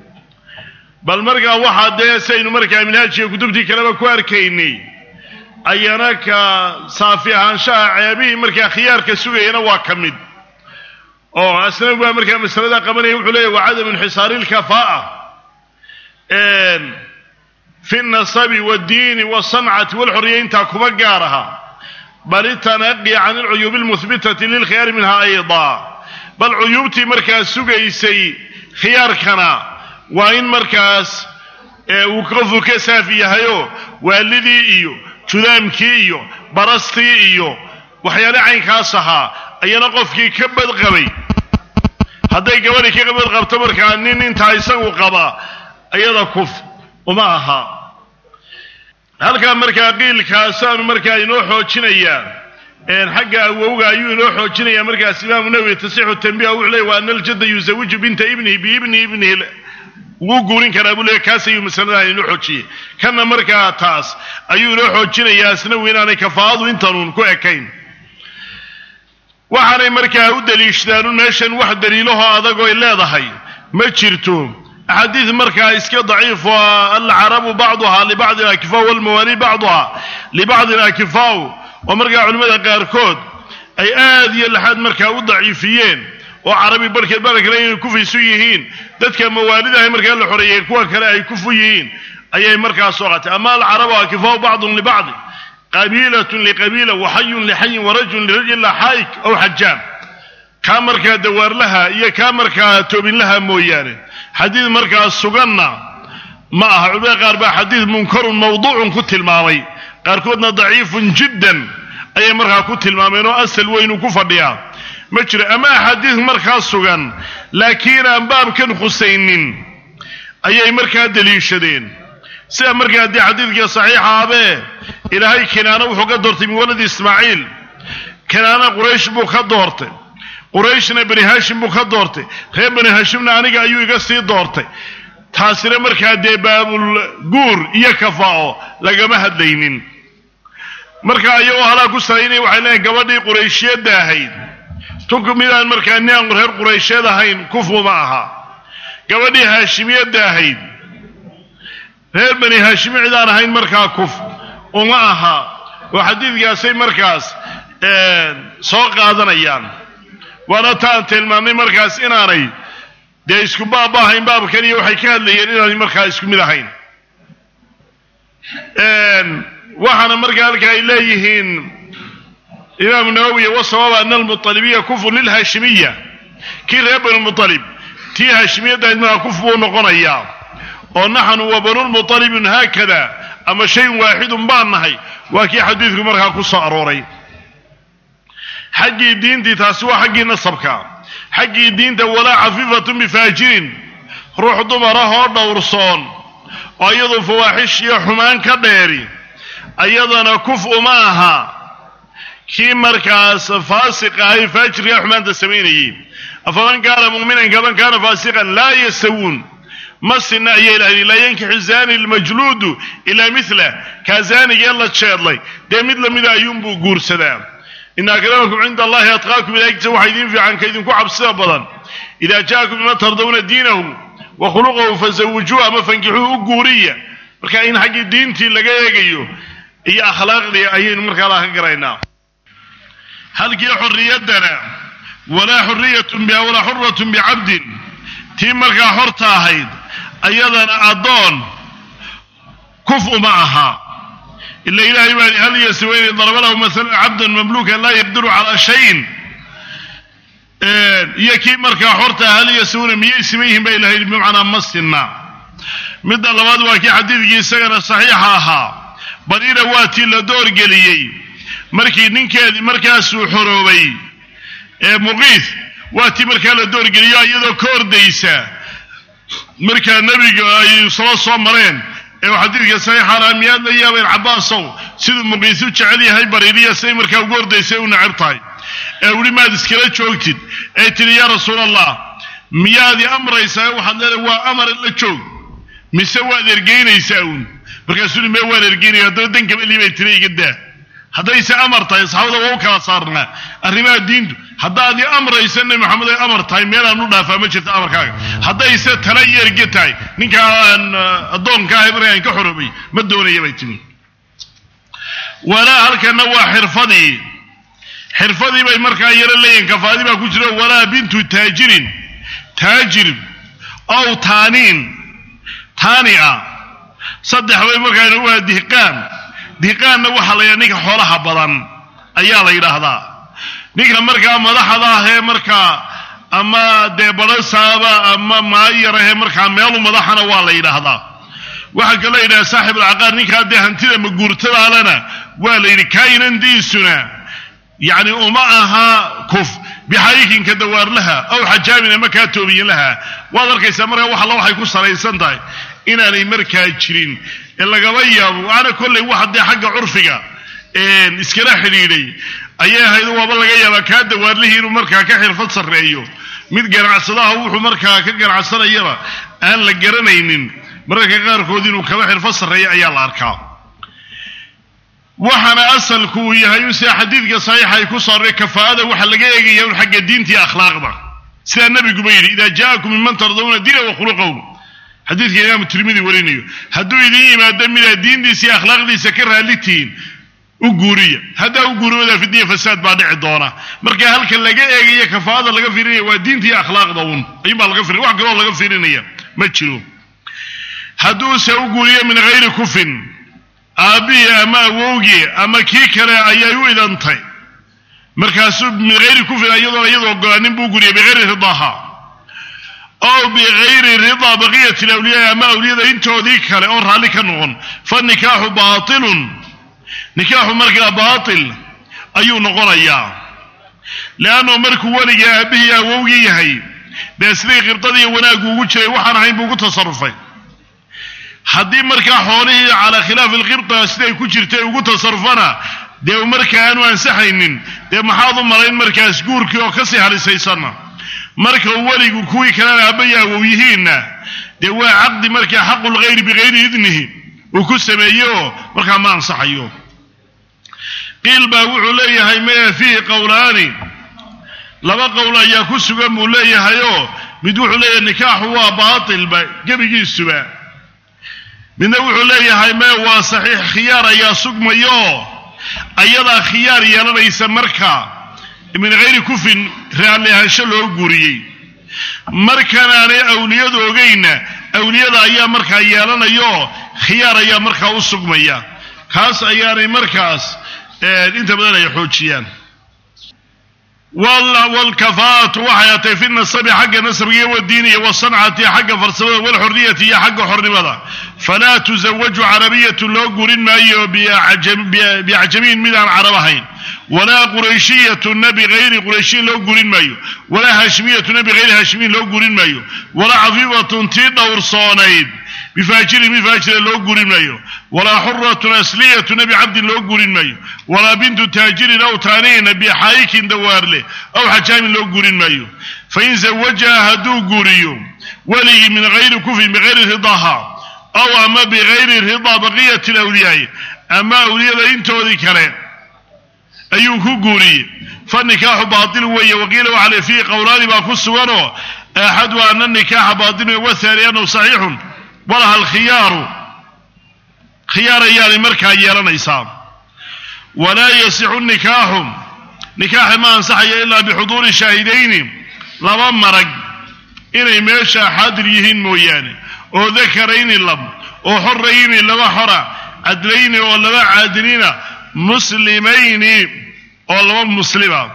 Speaker 1: bal markaa waxa deesaynu markaa minhaajiga kutubtii kaleba ku arkaynay ayana ka saafi ahaanshaha ceebihi markaa khiyaarka sugayna waa kamid oo asna waa markaa masalada qabanay wuxuu leeyahay wacada min xisaaril kafaa een في النصب والدين والصنعة والحرية انت كما قارها بل التنقي عن العيوب المثبتة للخيار منها أيضا بل عيوبتي مركز سوغيسي خيار كنا وإن مركز وكفو كسافية هيو والذي إيو تلامكي إيو برستي إيو وحيانا عين كاسها أي نقف كي كبد غبي هذا يقولي كي كبد غبت مركز نين انت يسوق غبا أيضا كف ومعها halka markaa qiilkaasaan markaa inoo xoojinaya een xagga awowga ayuu inoo xoojinaya markaas imaam nawawi tasixu tanbiih wuxuu leeyahay waa anal jadda yuzawiju binta ibnihi bi ibni ibnihi wuu guurin karaa buu leeyahay kaas ayuu masalada inoo xoojiyay kana markaa taas ayuu inoo xoojinayaa isna weynaanay kafaadu intanuun ku ekayn waxaanay markaa u daliishadaan meeshan wax daliilaho adag oo leedahay ma jirto حديث مركا اسكي ضعيف والعرب بعضها لبعض الأكفاء والموالي بعضها لبعض الأكفاء ومركا علماء قاركود أي آذي لحد مركا وضعيفيين وعربي بركة بركة لين كفي سيهين ذاتك موالدها مركا الحرية كوا كلا كفيين أي مركا صغت أما العرب وأكفاء بعض لبعض قبيلة لقبيلة وحي لحي ورجل لرجل حايك أو حجام كامركا دوار لها إيا كامركا توبين لها موياني حديث مركز سجنا معها عباد قاربا حديث منكر موضوع كتل مامي قاركودنا ضعيف جدا أي مركز كتل مامي نو أسل وين كفر مجرى أما حديث مركز سجن لكن أنباب كان حسينين أي مركز دليشدين سي مركز دي حديث صحيحة به إلى هاي كنانة وحقا دورتي من ولد إسماعيل كنانة قريش بوخا دورتي قريشنا بني هاشم بو كدورتي خير بني هاشمنا انيغا ايو iga sii doortay taasina markaa de baabul guur iyo kafaa laga ma hadlaynin marka ayuu hala ku saynay waxay leeyahay gabadhii quraysheeda ahayd tunku midaan markaa naan reer quraysheeda ahayn kufu ma aha gabadhii haashimiyada ahayd reer bani haashim cidaan ahayn markaa kuf uma aha oo xadiidkaasay markaas ee soo qaadanayaan وانا تانت المامي مركز اناني دي اسكو بابا هين بابا كاني وحي كهدليين اناني مركز اسكو مدهين ان وحانا مركز الكا اليهين إمام النووي والصواب أن المطلبية كفر للهاشمية كي ريب المطلب تي هاشمية دائما كفر نقنيا ونحن وبنو المطلب هكذا أما شيء واحد بانهي وكي حديثكم مرها قصة أروري حقي الدين دي تاسوا حقي نصبك حقي الدين دي ولا عفيفة بفاجرين روح دمرها دورصون وأيضا فواحش يا حمان كديري أيضا كفء معها كي مركز فاسق أي فاجر يا حمان تسميني أفمن كان مؤمنا كمن كان فاسقا لا يستوون مسنا يلهي لا ينكح الزاني المجلود إلى مثله كزاني يلا تشيرلي ده مثل مذا ينبو قور سلام إن أكرمكم عند الله أتقاكم إلى أجل وحيدين في عن كيدكم عبسا بضا إذا جاءكم ما ترضون دينه وخلقه فزوجوها ما فانكحوه قورية مركا إن حق الدين تي لقى يقيو هي أخلاق لي أيين مركا الله قرينا هل كي حرية دنا ولا حرية بها ولا حرة بعبد تي مركا حرتها هيد أيضا أدون كفء معها إلا إلهي هل يسوين ضرب له مثلا عبدا مملوكا لا يقدر على شيء يكي مركا حرتها هل يسوون ميسميهم بإلهي بمعنى مصنا مدى اللباد واكي حديث جيسانا صحيحها برينا واتي لدور قليي مركي ننكي مركا سوحروبي مغيث واتي مركا لدور قليي أيضا كور ديسا مركا النبي صلى الله عليه وسلم وحديث صحيح راميان ليا بين عباسو سيد مغيثو جعلي هاي بريريا سي مركا كور ديسا ونعرتاي أولي ما دسكرت شوكتد أيتني يا رسول الله ميادي أمر يساوي وحد هو أمر اللي مسوى ذرقين يساوون بركاسوني ما هو ذرقين يدردن كم اللي بيتري قده هذا يسا أمر تاي صحابه ووكا صارنا الرماء الدين هذا هذه أمر يسنى محمد أمر تاي ميلا نودا فمجت أمر كاك هذا يسا تلير قتاي نكا الضون كاي بريان كحربي مدوني يبيتني ولا هلك نوى حرفضي حرفضي باي مركا يرلين كفادي با كجرا ولا بنت تاجر تاجر او تانين تانيا صدح باي مركا نوى دهقان دهقان waxa la yahay ninka xoolaha badan ayaa la yiraahdaa ninka marka madaxda ah marka ama deebada saaba ama maayiraha marka meel madaxana waa la yiraahdaa waxa kale ina saaxib al-aqar ninka de hantida ma guurtada alana waa la yiri kaynan diisuna يعني أمها كف بحيك كدوار لها أو حجامنا مكاتوبين لها وذلك يسمرها وحلا وحي كسر يسنداي إن أنا مركا يشرين إلا قبيا وأنا كل واحد حق عرفك إن إسكلا حريري أيها هيدا وابلا جاي مكان دوار له إنه مركا كحير فتصر رأيه ميت جرع صلاة وحو مركا كجرع صلاة يرى أنا لجرنين مركا غير كودين وكحير فتصر رأيه أيها الأركان وحنا أصل كوي هيوسي حديث صحيح يكون صار كفاءة وحلا جاي يقول حق الدين تي أخلاقنا سيد النبي قبيل إذا جاءكم من من ترضون دينه وخلقه حديث الإمام الترمذي ورينيو هدو إذا ما دم من الدين دي سي أخلاق دي سكرها لتين وجورية هذا وجورية في الدين فساد بعد عدونا مركا هل كان لقى كفاءة لقى فيرنية والدين تي أخلاق ضون أي ما لقى فيرنية واحد قال لقى فيرنية ما تشلو هدو سوجورية من غير كفن أبي أما ووجي أما كيكرة أيهو إذا انتهي مركز من غير كفر أيضا أيضا قانين بوجري بغير رضاها أو بغير رضا بقية الأولياء أما أولياء أنتوا ذيك أو رالك نون فالنكاح باطل نكاح مركز باطل أيو نقول إياه لأنه مركز ولي أبيه ووجي هي بس ليه غرطدي وناقو وجهي وحنا هين بوجو تصرفي haddii markaa xoolihii ala khilaaf alqibta siday ku jirtay ugu tasarrufana de markaa aanu ansaxaynin de maxaad u marayn markaas guurkii oo ka sii halisaysana marka waligu kuwii kale aabaya oo yihiina de waa aqdi markaa xaqul ghayr bi ghayri idnihi oo ku sameeyo markaa ma ansaxayo qil ba wuxuu leeyahay ma fi qawlaani laba qowl ayaa ku sugan uu leeyahay mid wuxuu leeyahay nikaahu waa baatil ba gabigiisuba من نوع ليه هاي ما هو صحيح خيار يا سقم يو أيضا خيار يلا يسمركا من غير كفن رأي هالشلو جوري مركنا أنا أولياء دوجينا أولياء أيا مركا يلا يو خيار يا مركا وسقم يا خاص أيا مركاس اه أنت بدنا يحوشيان
Speaker 2: والكفاءة وحياتي في النسب حق النسب والدينية والصنعة حق فرسوة والحرية حق حرمة فلا تزوج عربية لو قرين ما بعجمين من العربين ولا قريشية النبي غير قريشين لو قرين مايو ولا هاشمية النبي غير هاشمين لو قرين مايو ولا عفيفة تيد ورصانين بفاجر بفاجر لو قرين مايو ولا حرة أسلية نبي عبد لو قرين مايو ولا بنت تاجر أو تانين بحايك دوار له أو حجام لو قرين مايو فإن زوجها هدو قريو ولي من غير كفر بغير رضاها أو أما بغير رضا بقية الأولياء أما أولياء إنتو ذكرين أيوكو قوري فالنكاح باطل وهي وقيل وعلى فيه قولان باكو السوانو أحد أن النكاح باطل والثاني أنه صحيح ولها الخيار خيار يعني مركا يرى نيسام ولا يصح النكاح نكاح ما انصحي إلا بحضور الشاهدين لما مرق إني ميشا حاضر يهين موياني وذكرين اللب وحرين لما حرى عدلين ولا عادلين مسلمين والله مسلمة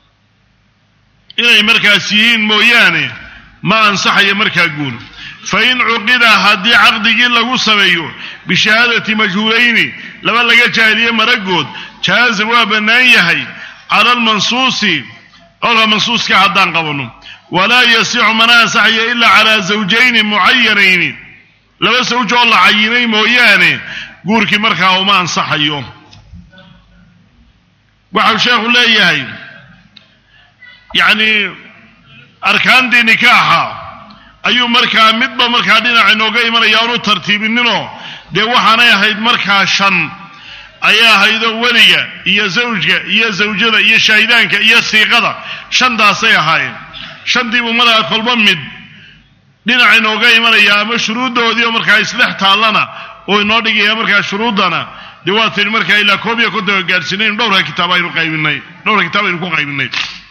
Speaker 2: إلى مركزيين موياني ما أنصحي مركز أقول فإن عقد هدي عقد جل وصبيو بشهادة مجهولين لما لقى جاهلية مرقود جاز وابنائي على المنصوص أو منصوص كحدان قبلهم ولا يسع من أنصحي إلا على زوجين معينين لما زوجوا الله عينين موياني قولك مركز وما أنصحيهم waxau sheekhu leeyahay yani arkaantii nikaaxa ayuu markaa midba markaa dhinac inooga imanaya aanu tartiibinino dee waxaanay ahayd markaa shan ayaa ahaydoo weliga iyo zawjka iyo zawjada iyo shaahidaanka iyo siiqada shantaasay ahaayeen shantiibuu markaa kolba mid dhinac inooga imanaya ama shuruuddoodii oo markaa isdhex taallana oo inoo dhigaya markaa shuruuddana دواتين مركا إلا كوبيا كنت قارسينين دورها كتابين وقايبينين دورها كتابين وقايبينين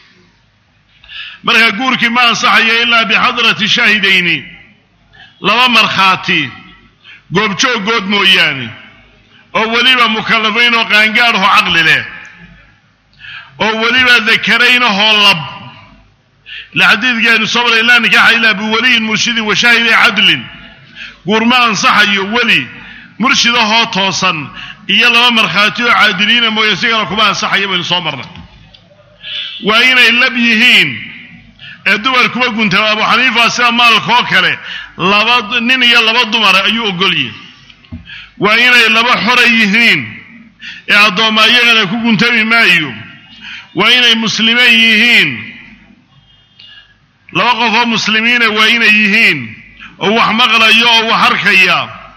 Speaker 2: مركا قوركي ما انصحي إلا بحضرة الشاهدين لما مرخاتي قوبشو قود موياني أوليبا مكلفين وقانقاره عقل له أوليبا ذكرينه اللب الحديث قال صبر إلا نكاح إلا بولي مرشد وشاهد عدل قور ما انصحي ولي مرشده توصن iyo laba markhaati oo caadiliina mooyee sigana kuma ansaxaya baynu soo marnay waa inay lab yihiin ee dumar kuma guntaa Abu Xaniifa sida maalkoo kale laba nin iyo laba dumar ayuu ogoliyay waa inay laba xore yihiin ee adooma iyagana ku guntami maayo waa inay muslimiin yihiin laba qof oo muslimiin waa inay yihiin oo wax maqlayo oo wax arkaya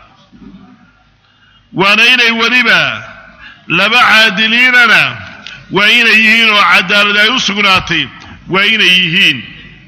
Speaker 2: وانا إني ولبا لبا عادليننا وإني يهين وعدالة يسقناتي وإني يهين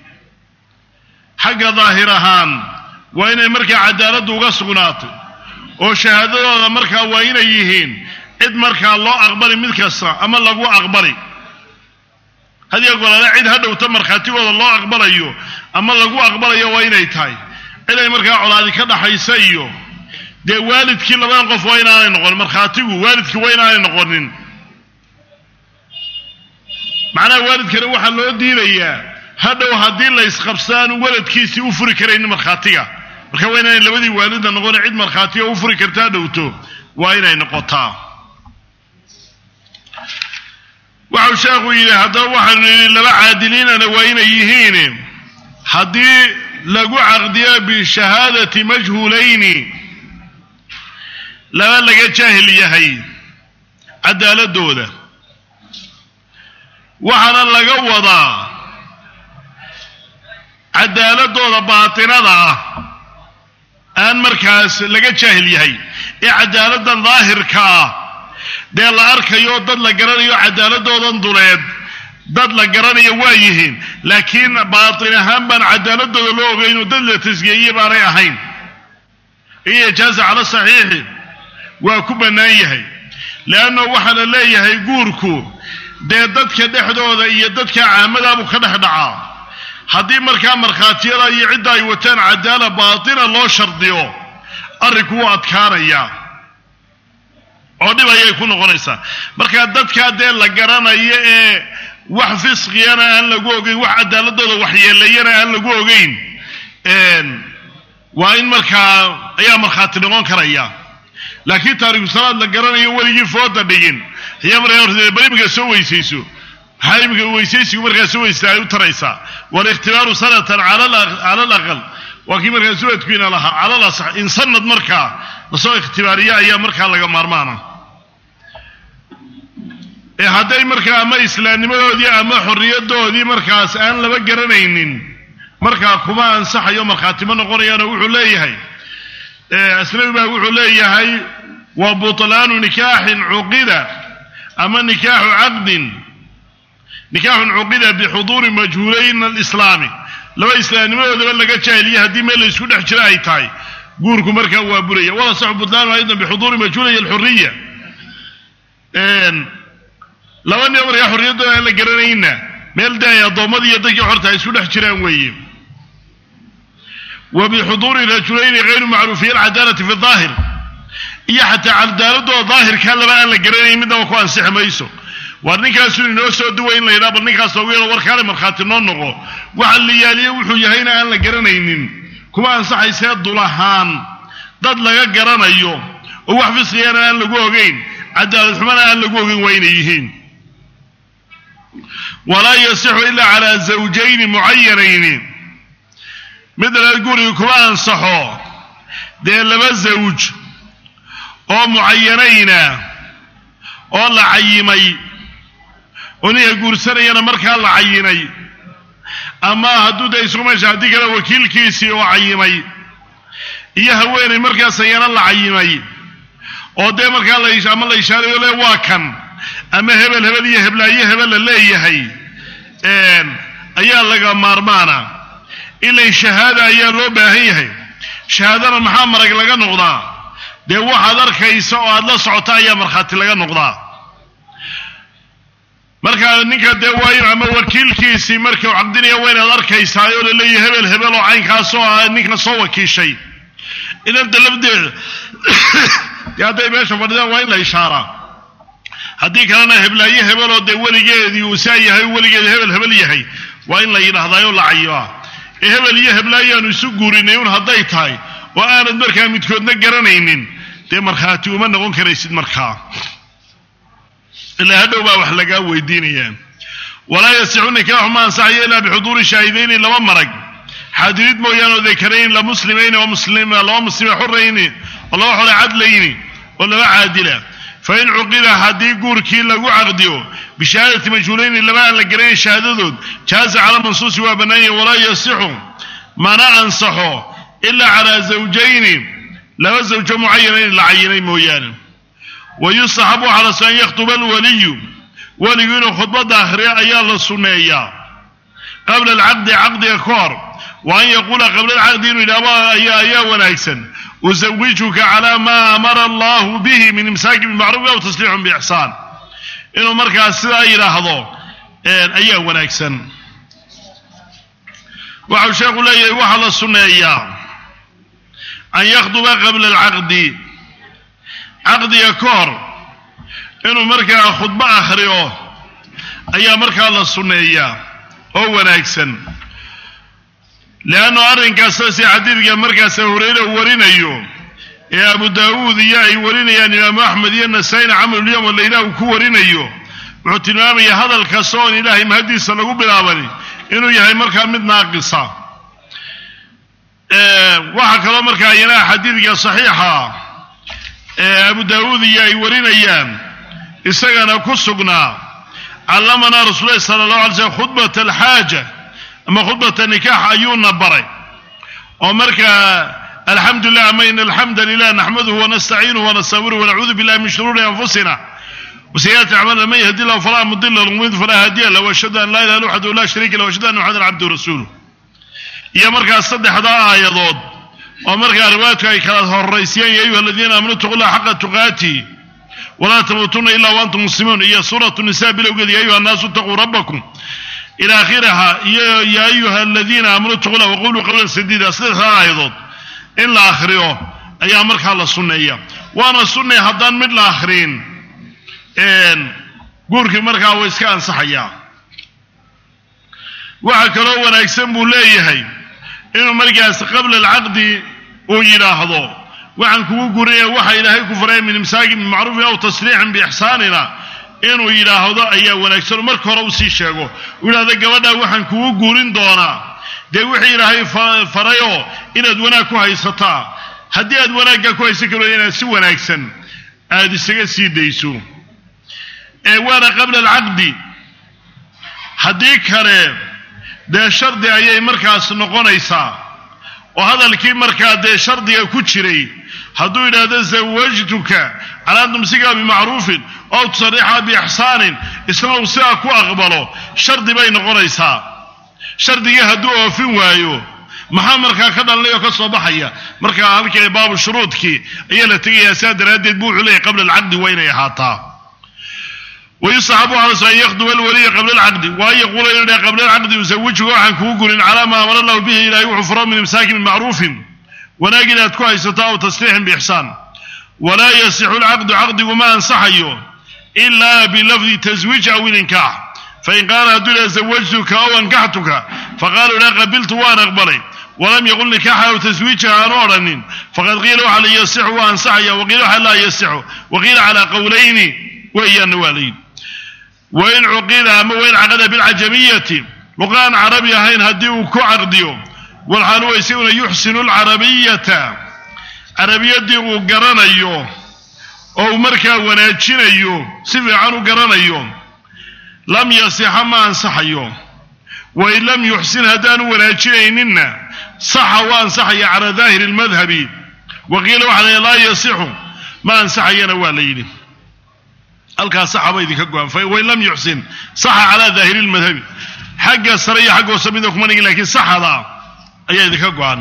Speaker 2: حق ظاهرهان وإني مركا عدالة وقسقناتي وشهادة مركا وإني يهين إذ مركا الله أقبلي ملكسا أما الله أقبلي هذا يقول لا عيد هذا وتمر خاتي والله أقبلي أما الله أقبلي وإني تاي إذا مركا على كذا حيسيو dee waalidkii labadan qof waa inaanay noqon markhaatigu waalidkii waa inaanay noqonin macnaha waalidkana waxaa loo diidayaa hadhow haddii la isqabsaan waladkiisii u furi karaynin markhaatiga marka waa inaanay labadii waalidna noqon cid markhaatiga u furi kartaa dhowto waa inay noqotaa waxau sheekhu yidhi haddaba waxaanu yidhi laba caadiliinana waa inay yihiin haddii lagu caqdiyo bishahaadati majhuulayni لما لقى جاهل يهي عدالة دودة وحنا لقى وضع عدالة دودة باطنة أن مركز لقى جاهل يهي عدالة ظاهر كا دي الله أركا يو داد لقران يو عدالة دودة دولاد داد لقران يوايهين لكن باطنة هم بان عدالة دودة لو غينو داد تسقيي باريهين هي جاز على صحيح وكبنايه لأنه وحنا ليه يقولكو ده دتك دحدوده iyo dadka caamada abu ka dhaxdhaca hadii marka markhaatiyada iyo cid ay wataan cadaalad baatina loo shardiyo arinku adkaanaya oo dhib ayay ku noqonaysaa marka dadka dee la garanayo ee wax fisqiyana aan lagu ogeyn wax cadaaladooda waxyeelayana aan lagu ogeyn waa in markaa ayaa markhaati noqon karaya laakiin taariikhu salaad la garanayo weligii fooda dhigin ayaa markaa barimka soo weysayso maxaa imika weysaysigu markaa soo weystaa ay u taraysaa walikhtibaaru sanatan cala alaqal waa kii markaa suadkiina lahaa cala alasax in sanad markaa lasoo ikhtibaariya ayaa markaa laga maarmaana ee hadday markaa ama islaamnimadoodii ama xorriyadoodii markaas aan laba garanaynin markaa kuma ansaxayo markhaatimo noqonayaano wuxuu leeyahay asnawi baa wuxuu leeyahay wa butlaanu nikaaxin cuqida ama nikaaxu caqdin nikaaxun cuqida bixuduuri majhuulayn alislaami laba islaamnimadoodaba laga jaahiliya haddii meel la isku dhex jira ay tahay guurku markaa waa buraya wala saxu butlaanu aydan bixuduuri majhuulay alxurriya laba nin markaa xorriyaddooda aan la garanayna meel de ay addoommadii iyo dadkii xorta ay isku dhex jiraan weeye wa bixuduuri rajulayni hayru macruufiyi alcadaalati fi daahir iyo xataa cadaaladooda daahirkaa laba aan la garanayn midnaba ku ansixi mayso waar ninkaasu inoo soo duway in la yidhaha bal ninkaas loogu yeelo warkaale markhaati noo noqo waxa la yaaliye wuxuu yahayna aan la garanaynin kuma ansaxaysee dul ahaan dad laga garanayo oo wax fisqiyana aan lagu ogeyn cadaalad xumana aan lagu ogeyn waa inay yihiin walaa yasixu ilaa calaa zawjayni mucayanayni midna guriga kuma ansaxo dee laba zawj oo mucayanayna oo la cayimay oo ninka guursanayana markaa la cayinay ama hadduu dee isugu meesha haddii kale wakiilkiisii oo cayimay iyo haweenay markaas ayana la cayimay oo dee markaa la ama la ishaarayo le waa kan ama hebel hebel iyo heblaayo hebel la leeyahay ayaa laga maarmaana ilaa shahaada ayaa loo baahan yahay shahaadana maxaa marag laga noqdaa dee waxaad arkaysa oo aada la socota ayaa markhaati laga noqdaa markaa ninka dee waa in ama wakiilkiisii markii u caqdinaya waa inaad arkaysaa oo laleeyahay hebel hebel oo caynkaasoo ah ninka soo wakiishay inanta lafdeeda dee hadday meesha fadhidaan waa in la ishaaraa haddii kalena heblaayo hebeloo dee weligeedii uu saa yahay weligeeda hebel hebel yahay waa in la yidhaahdaayoo la cayimaa ee hebel iyo heblaayaanu isu guurinay un hadday tahay oo aanad markaa midkoodna garanaynin dee markhaati uma noqon karaysid markaa ilaa hadhow baa wax lagaa weydiinayaa walaa yasixu nikaaxu ma ansaxayo ilaa bixuduuri shaahidayni laba marag xaadirid mooyaane oo dakarayn la muslimayni oo muslima laba muslima xorayni oo laba xore cadlayni oo laba caadila fain cuqida haddii guurkii lagu caqdiyo bishahaadati majhuulayni laba aan la garanayn shahaadadood jaaza cala mansuusi waa bannaanya walaa yasixu mana ansaxo ilaa calaa zawjayni laba zawjo mucayanayn la cayinay mooyaane wayustaxabu waxaa la sunna an yakhtuba alwaliyu weligu inuu khudbadda akhriyo ayaa la sunneeyaa qabla alcaqdi caqdiga ka hor wa an yaquula qabla alcaqdi inuu yidhahdo ayaa ayaa wanaagsan usawijuka calaa maa amara allahu bihi min imsaaki bimacruufi aw tasliixun biixsaan inuu markaas sidaa yidhaahdo ayaa wanaagsan waxau sheekhu leeyahay waxaa la sunneeyaa an yakhduba qabla alcaqdi caqdiga ka hor inuu markaa khudbo akhriyo ayaa markaa la sunneeyaa oo wanaagsan leanno arrinkaas si xadiidka markaas hurayra uu warinayo ee abu daawuud iyo ay warinayaan imaamu axmed iyo nasaa-ina camalulyawm oo laylaah uu ku warinayo wuxuu tilmaamayaa hadal kasta oon ilaahay mahadiisa lagu bilaaban inuu yahay markaa mid naaqisa waxaa kaloo markaa iyana xadiidka saxiixa ee abu daawuud iyo ay warinayaan isagana ku sugnaa callamanaa rasuulullahi sala allahu alay slam khudbata alxaaja ama khudbata nikaax ayuuna baray oo markaa alxamdu lilah ama in alxamda lilah naxmaduhu wanastaciinuhu wanastaghfiruhu wanacuudu billahi min shuruuri anfusina وسيئات أعمالنا من يهدي الله فلا مضل له ومن يضلل فلا هادي له وأشهد أن لا إله إلا الله وحده لا شريك له وأشهد أن محمدا عبده ورسوله يا مركز صدح هذا آيات ومركز روايتك أي كلام الرئيسيين يا أيها الذين آمنوا اتقوا الله حق تقاته ولا تموتن إلا وأنتم مسلمون هي سورة النساء بالأوجد يا أيها الناس اتقوا ربكم إلى آخرها يا أيها الذين آمنوا اتقوا الله وقولوا قولا سديدا صدح آيات إلا آخره أي مركز على السنة وأنا السنة هدان من الآخرين guurkii markaa way iska ansaxayaa وحكلوا ونكسم بوليه إنه مرجع قبل العقد ويلاحظوا وعن كوجورية وحي إلهي كفرين من مساق من معروف أو تصريح بإحساننا إنه يلاحظوا أيه ونكسر مركه روسي شجوا ولا ذا قبلنا وحن كوجورين دونا ده وحي إلهي فريو إن دونا كوهي سطا هدي دونا كوهي سكروا سوى نكسن هذا السجى ديسو وانا قبل العقد هدي كره ده شرط أيه مركز نقونيسا وهذا الكي مركز ده شرط يكوتشري هدو إلى هذا زوجتك على أن تمسكها بمعروف أو تصريحها بإحسان اسمه ساك وأقبله شرط بين قريسا شرط يهدوه في وايو محا مركا كذا اللي يكسر بحية مركا هلك باب الشروط كي هي التي يا سادر هدي تبوع عليه قبل العقد وين يحاطها ويصعب على سيخدو الولي قبل العقد وأن يقول إنه قبل العقد يزوجه عن كوكل على ما أمر الله به إلى يحفر من مساك معروف وناقل أتكوه ستاء وتصريح بإحسان ولا يصح العقد عقد وما أنصحيه إلا بلفظ تزويج أو الإنكاح فإن قال هدول زوجتك أو أنكحتك فقالوا لا قبلت وأنا أقبلي ولم يقل نكاحها وتزويجها نورا فقد قيلوا على يصح وأنصحيه وقيلوا على لا يصح وقيل على قولين وهي النوالين وإن عقيدها وإن عقد بالعجمية لغان عربية هين هديو كو عقديو والحالو يسيون يحسن العربية عربية ديو قرانيو أو مركا وناجينيو سفي عنو قرانيو لم يصح ما انصحيو وإن لم يحسن هدان وناجينينا صح وانصحي على ظاهر المذهب وقيلوا على لا يصح ما انصحينا واليني الكا صح بيدي كقوان وإن لم يحسن صح على ظاهر المذهب حق السرية حق وسبيدكم لكن صح هذا أي ذي كقوان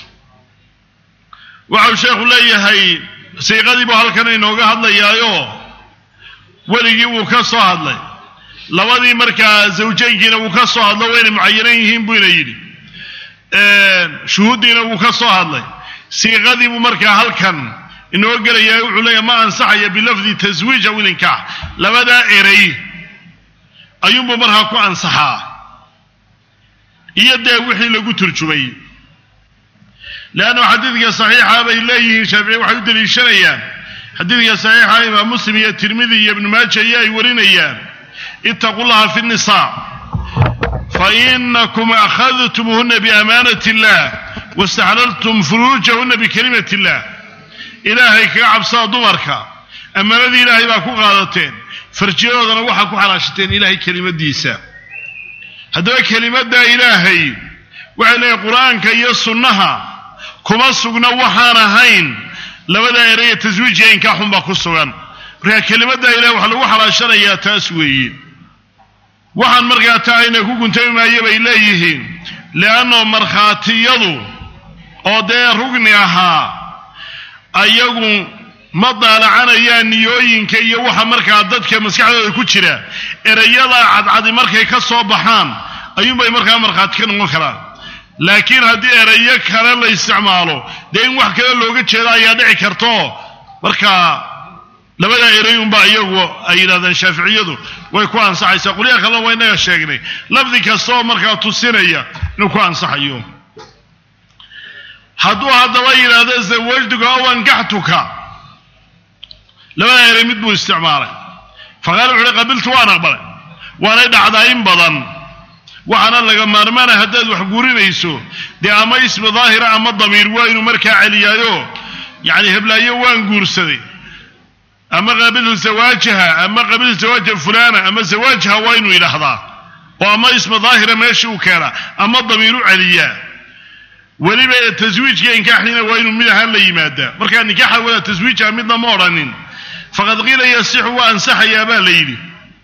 Speaker 2: وعو شيخ الله هي سيغذب هالكن إنه قهد لي يايو ولقي وكسو هاد لي لوذي مركا زوجين كنا وكسو هاد لي وين معينين بين يدي اه شهودين وكسو هاد لي سيغذب مركا هالكن إنه قال يا عليا ما أنصحي بلفظ تزويج أو الإنكاح لماذا إيري أيوم بمرها كو أنصحا يدى وحي لقو ترجمي لأنه حديثك صحيحة بإليه شافعي وحيد الإشاريان حديثك صحيحة إمام مسلم يا الترمذي يا ابن ماجه يا يورينيان اتقوا الله في النساء فإنكم أخذتموهن بأمانة الله واستحللتم فروجهن بكلمة الله إلهي كعب صادمرك أما الذي إلهي باكو قادتين فرجيوذنا وحكو حراشتين إلهي كلمة ديسا هذا كلمة دا إلهي وعلى القرآن كي يصنها كما سقنا وحانا هين لماذا يري تزويج ينكاحهم باكو سقنا رها كلمة دا إلهي وحلو وحراشنا يا تاسوي وحن مرقاتا إنكو كنت ما يبا إليه لأنه مرخاتي يضو أو دا رقني أها ayagu ma daalacanayaan niyooyinka iyo waxa markaa dadka maskaxdooda ku jira erayada cadcad markay ka soo baxaan ayuu bay markaa marxaad ka noqon karaan laakiin hadii erayo kale la isticmaalo dee in wax kale looga jeedo ayaa dhici karto markaa labada erayo baa iyagu ay yiraahdaan shaafiiciyadu way ku ansaxaysaa qoliyaha kale way naga sheegnay lafdi kasto markaa tusinaya inuu ku ansaxayo hadduu haddaba yidhaahdo zawajtuka aw ankaxtuka labada eray mid buu isticmaalay faqaal wuxuu qabiltu waan aqbalay waanay dhacdaa in badan waxaana laga maarmaana haddaad wax guurinayso dee ama ismi daahira ama damiir waa inuu markaa celiyaayo yacni heblaayo waan guursaday ama qabiltu zawaajaha ama qabiltu zawaaja fulana ama zawaajaha waa inuu yidhaahdaa oo ama ismi daahira meesha uu keenaa ama damiir u celiyaa ولما التزويج ينكحنا وين منها لا يمادا مركا نكاح ولا تزويج مدنا مورنين فقد قيل يصح وانصح يا با ليلي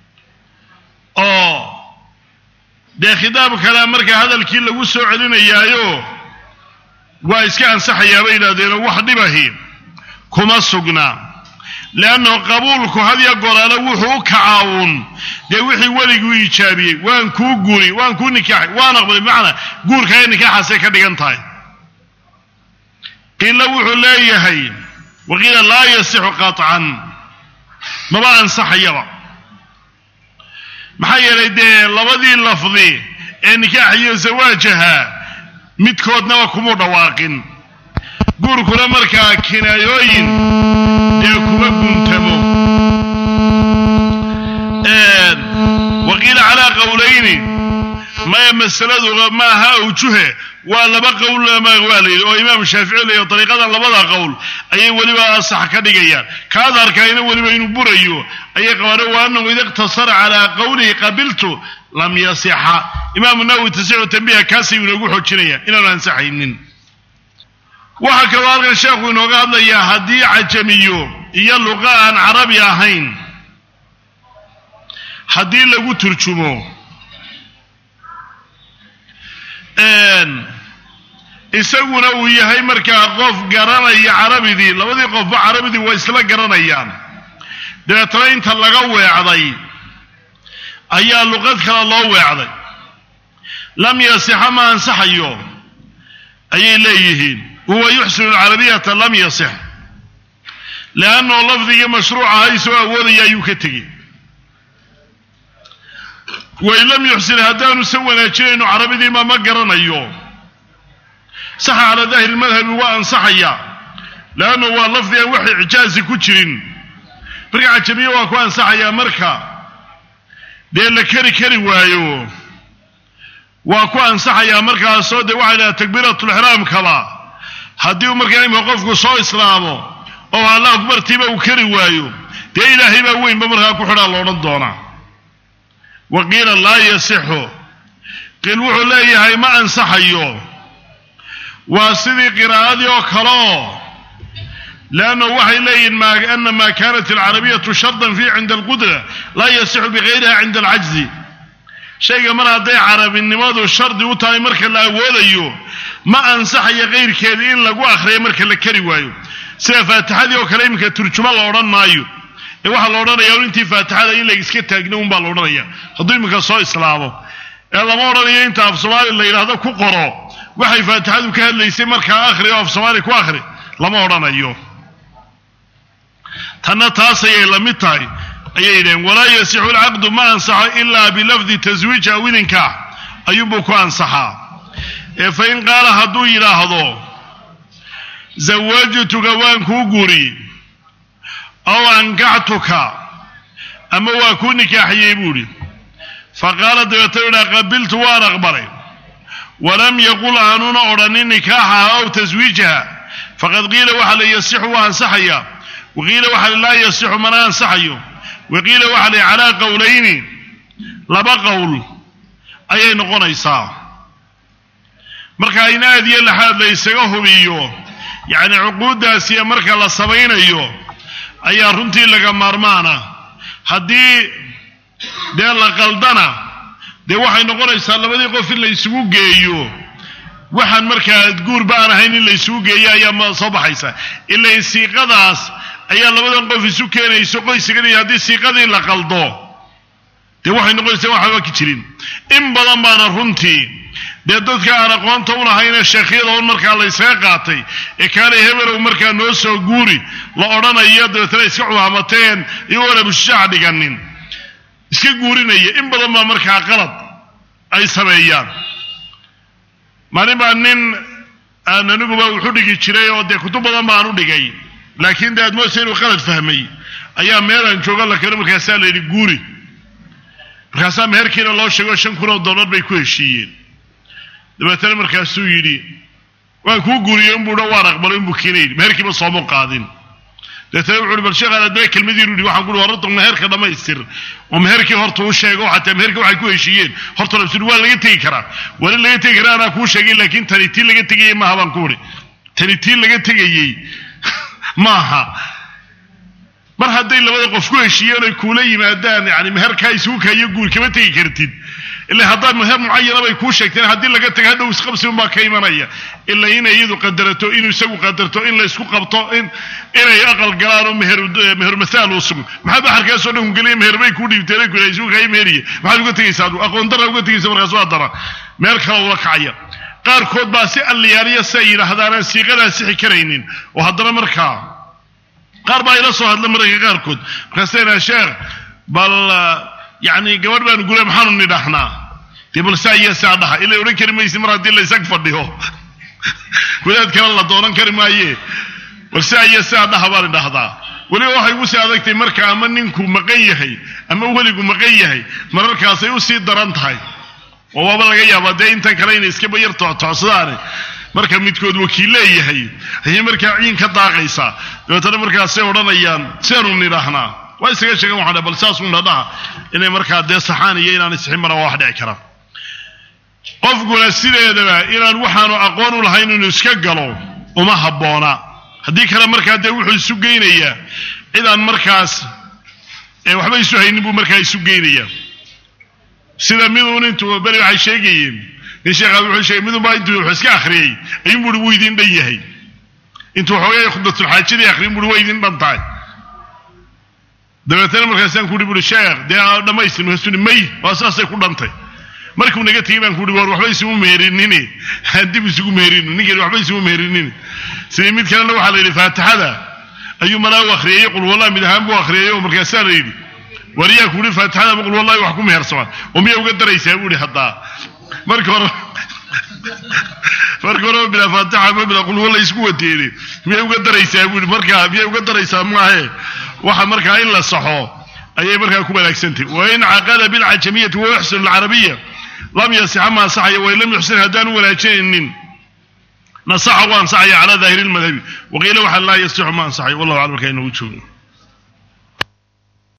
Speaker 2: اه ده خطاب كلام مركا هذا الكيل لو سو علينيايو waa iska ansaxayaa bay yiraahdeen wax dhibahay kuma sugna laano qabuulku hadiya goraala wuxuu ka caawun de wixii waligu ijaabiyay waan ku guuri waan ku nikaax waan aqbalay macna guurka nikaaxaas ka dhigan tahay qila wuxuu leeyahay waqila la yasihu qat'an ma ba ansaxayaba maxay yeelay de labadii lafdi ee nikaax iyo zawaajaha midkoodnaba kuma dhawaaqin guurkuna markaa kinaayooyin dee kuma guntamo waqiila calaa qawlayni maya masaladu maaha awjuhe waa laba qowl waa layidhi oo imaam shaafici leeyo dariiqada labada qowl ayay weliba asax ka dhigayaan kaad arkayna weliba inuu burayo ayay qabaan waa annahu ida iqtasara calaa qawlihi qabiltu lam yasixa imaamu nawawi tasixu tanbiiha kaasay inoogu xoojinaya inaanu ansaxaynin waxa kaloo halkan sheekhu inooga hadlayaa haddii cajamiyo iyo luqa aan carabi ahayn haddii lagu turjumo isaguna uu yahay markaa qof garanaya carabidii labadii qofba carabidii waa isla garanayaan dabeetana inta laga weecday ayaa luqad kale loo weecday lam yasixa ma ansaxayo ayay leeyihiin huwa yuxsinu alcarabiyata lam yasix liannahu lafdigii mashruucaha isoo awoodaya ayuu ka tegey wain lam yuxsin haddaanu san wanaajinayno carabidii ma ma garanayo saxa calaa daahiri lmadhabi waa ansaxaya leannahu waa lafdi aan wax icjaazi ku jirin marka cajamiye waa ku ansaxayaa marka dee la keri kari waayo waa ku ansaxayaa markaasoo dee waxay dhaha takbiiratulixraamkaba haddii uu markaa imika qofku soo islaamo oo allah akbartiiba uu kari waayo dee ilaahay baa weynba markaa ku xidhaa loodhan doonaa waqiila laa yasixu qiil wuxuu leeyahay ma ansaxayo waa sidii qiraa'adii oo kale oo leannahu waxay leeyihin ana maa kaanat alcarabiyatu shardan fii cinda alqudra laa yasixu bigayriha cinda alcajzi shayga mar hadday carabinimadu shardi u tahay marka la awoodayo ma ansaxayo kayrkeedii in lagu akhriyo marka la kari waayo sida faatixadii oo kale iminka turjumo la odhan maayo ee waxaa la odhanayaa intii faatixada in la iska taagno un baa la odhanaya hadduu iminka soo islaamo ee lama odhanayo inta af soomaali la yidhaahdo ku qoro waxay faatixadu ka hadlaysay markaa akhri oo af soomaali ku akhri lama odhanayo tanna taas ayay la mid tahay ayay yidhaheen walaa yasixu alcaqdu ma ansaxo ilaa bilafdi taswiij aw idinkaax ayuunbuu ku ansaxaa ee fa in qaala hadduu yidhaahdo zawajtuka waan kuu guri aw ankaxtuka ama waa kuu nikaaxiyey buuhi faqaala dabeetana idhaa qabiltu waan aqbalay walam yaqul aanuna odhanin nikaaxaha aw taswiijaha faqad qiila waxa la yasixu waa ansaxayaa waqiila waxa la laa yasixu mana ansaxayo waqiila waxa la calaa qowlayni laba qowl ayay noqonaysaa marka in aad iyo laxaad la isaga hubiyo yacni cuquuddaasiya marka la samaynayo ayaa runtii laga maarmaana haddii dee la qaldana dee waxay noqonaysaa labadii qof in la isugu geeyo waxaan markaa guurba aan ahayn in la isugu geeyo ayaa soo baxaysa ilaa siiqadaas ayaa labadan qof isu keenayso qoysigani haddii siiqadii la qaldo dee waxay noqonaysaa waxba ka jirin in badan baana runtii dee dadka aan aqoonta u lahaynee sheekhyada un markaa la ysaga qaatay ee kaanay hebelow markaa noo soo guuri la odhanayo dabeetana iska cuhaamateen iyagoona bushaac dhiganin iska guurinaya in badan baa markaa qalad ay sameeyaan maalin baa nin aan aniguba wuxu dhigi jiray oo dee kutub badan baan u dhigay laakiin dee aad moosa inuu qalad fahmay ayaa meelaan jooga la keeno markaasaa la yidhi guuri markaasaa meherkiina loo sheego shan kun oo dollar bay ku heshiiyeen dabeetana markaasuu yidhi waan kuu guuriyo inbuu dha waan aqbalo inbuu kiina yidhi meherkiiba sooma qaadin dabeetana wuxu uhi bal sheekh aladbee kelmadiinu yidhi waxaan ku uhi horta meherka dhammaystir oo meherkii horta u sheego xataa meherka waxay ku heshiiyeen horta labsudi waa laga tegi karaa wali laga tegi karaa anaa kuu sheegay laakiin tani tii laga tegayey maaha baan ku uhi tani tii laga tegayey maaha mar hadday labada qof ku heshiiyeen oy kuula yimaadaan yani meherkaa isugu kaayo guur kama tegi kartid ilaa haddaad meher mucayana bay kuu sheegteen haddii laga taga hadhow isqabsi unbaa ka imanaya ilaa inay iyadu qadarato inuu isagu qadarto in la isku qabto in inay aqal galaan oo meher meher masaal uu sugo maxaa baxarkaasoo dhan ku geliya meher bay kuu dhiibteen ku isugu kaayo meheriye maxaad uga tegaysaa aqoon darra uga tegaysa markaas waa dara meel kale ula kacaya qaarkood baa si alliyaariya si ay yidhaahdaan aan siiqadaa sixi karaynin oo haddana markaa qaar baa ila soo hadla marayka qaarkood markaasayna sheekh bal yani gabadh baanu gure maxaanu nidhahnaa dibal saaya saadaha ila oran kari maysi mar hadii la isag fadhiyo walaad kala la dooran kari maaye bal saaya saadaha baa dhahdaa wali waxay u sii adagtay marka ama ninku maqan yahay ama waligu maqan yahay mararkaas ay u sii daran tahay oo waba laga yaabaa de intan kale inay iska bayar toosaan marka midkood wakiil leeyahay ay marka ciin ka daaqaysa dadana markaas ay oranayaan seenu niraahna way isaga sheegan waxa bal saas uu dhadaa inay marka de saxaan iyo inaan isxin mara wax dhici kara qofkuna sideedaba inaan waxaanu aqoon u lahayn inuu iska galo uma haboona hadii kale marka de wuxuu isu geynayaa inaan markaas ee waxba isu haynin buu markaa isu geynayaa sida midun intuu bari waxay sheegayeen in sheekadu wuxuu sheegay midun baa intuu wax iska akhriyay ayuu buu weydin dhan yahay intuu xoogay khudbatul xaajada akhrin buu weydin dhan tahay dabeetana markaasaan ku dhibul sheekh de dhamaysin hasuun may waasasay ku dhantay markuu naga tigay baan ku dhibul waxba isugu meerinini hadii isugu meerinin ninka waxba isugu meerinin sidii mid kale waxa la yiri faatixada ayuu malaa akhriyay qul wallahi mid ahaan buu akhriyay oo markaasaan yiri wariya ku dhif faatixada qul wallahi wax ku meersan oo miyaa uga daraysaa buu hadaa marka hore marka hore bila faatixa bila qul wallahi isku wadeeyay miyaa uga daraysaa buu marka miyaa uga daraysaa maahe waxa marka in la saxo ayay marka ku wanaagsantii wa in aqala bil ajamiyati wa yuhsin al arabiyya lam yasih ma saxiya wa lam yuhsin hadan walaajinin nasaxa wa ansaxaya ala dhahir al madhhabi wa qila wa la yasih ma ansaxaya wallahu a'lam kayna wajhu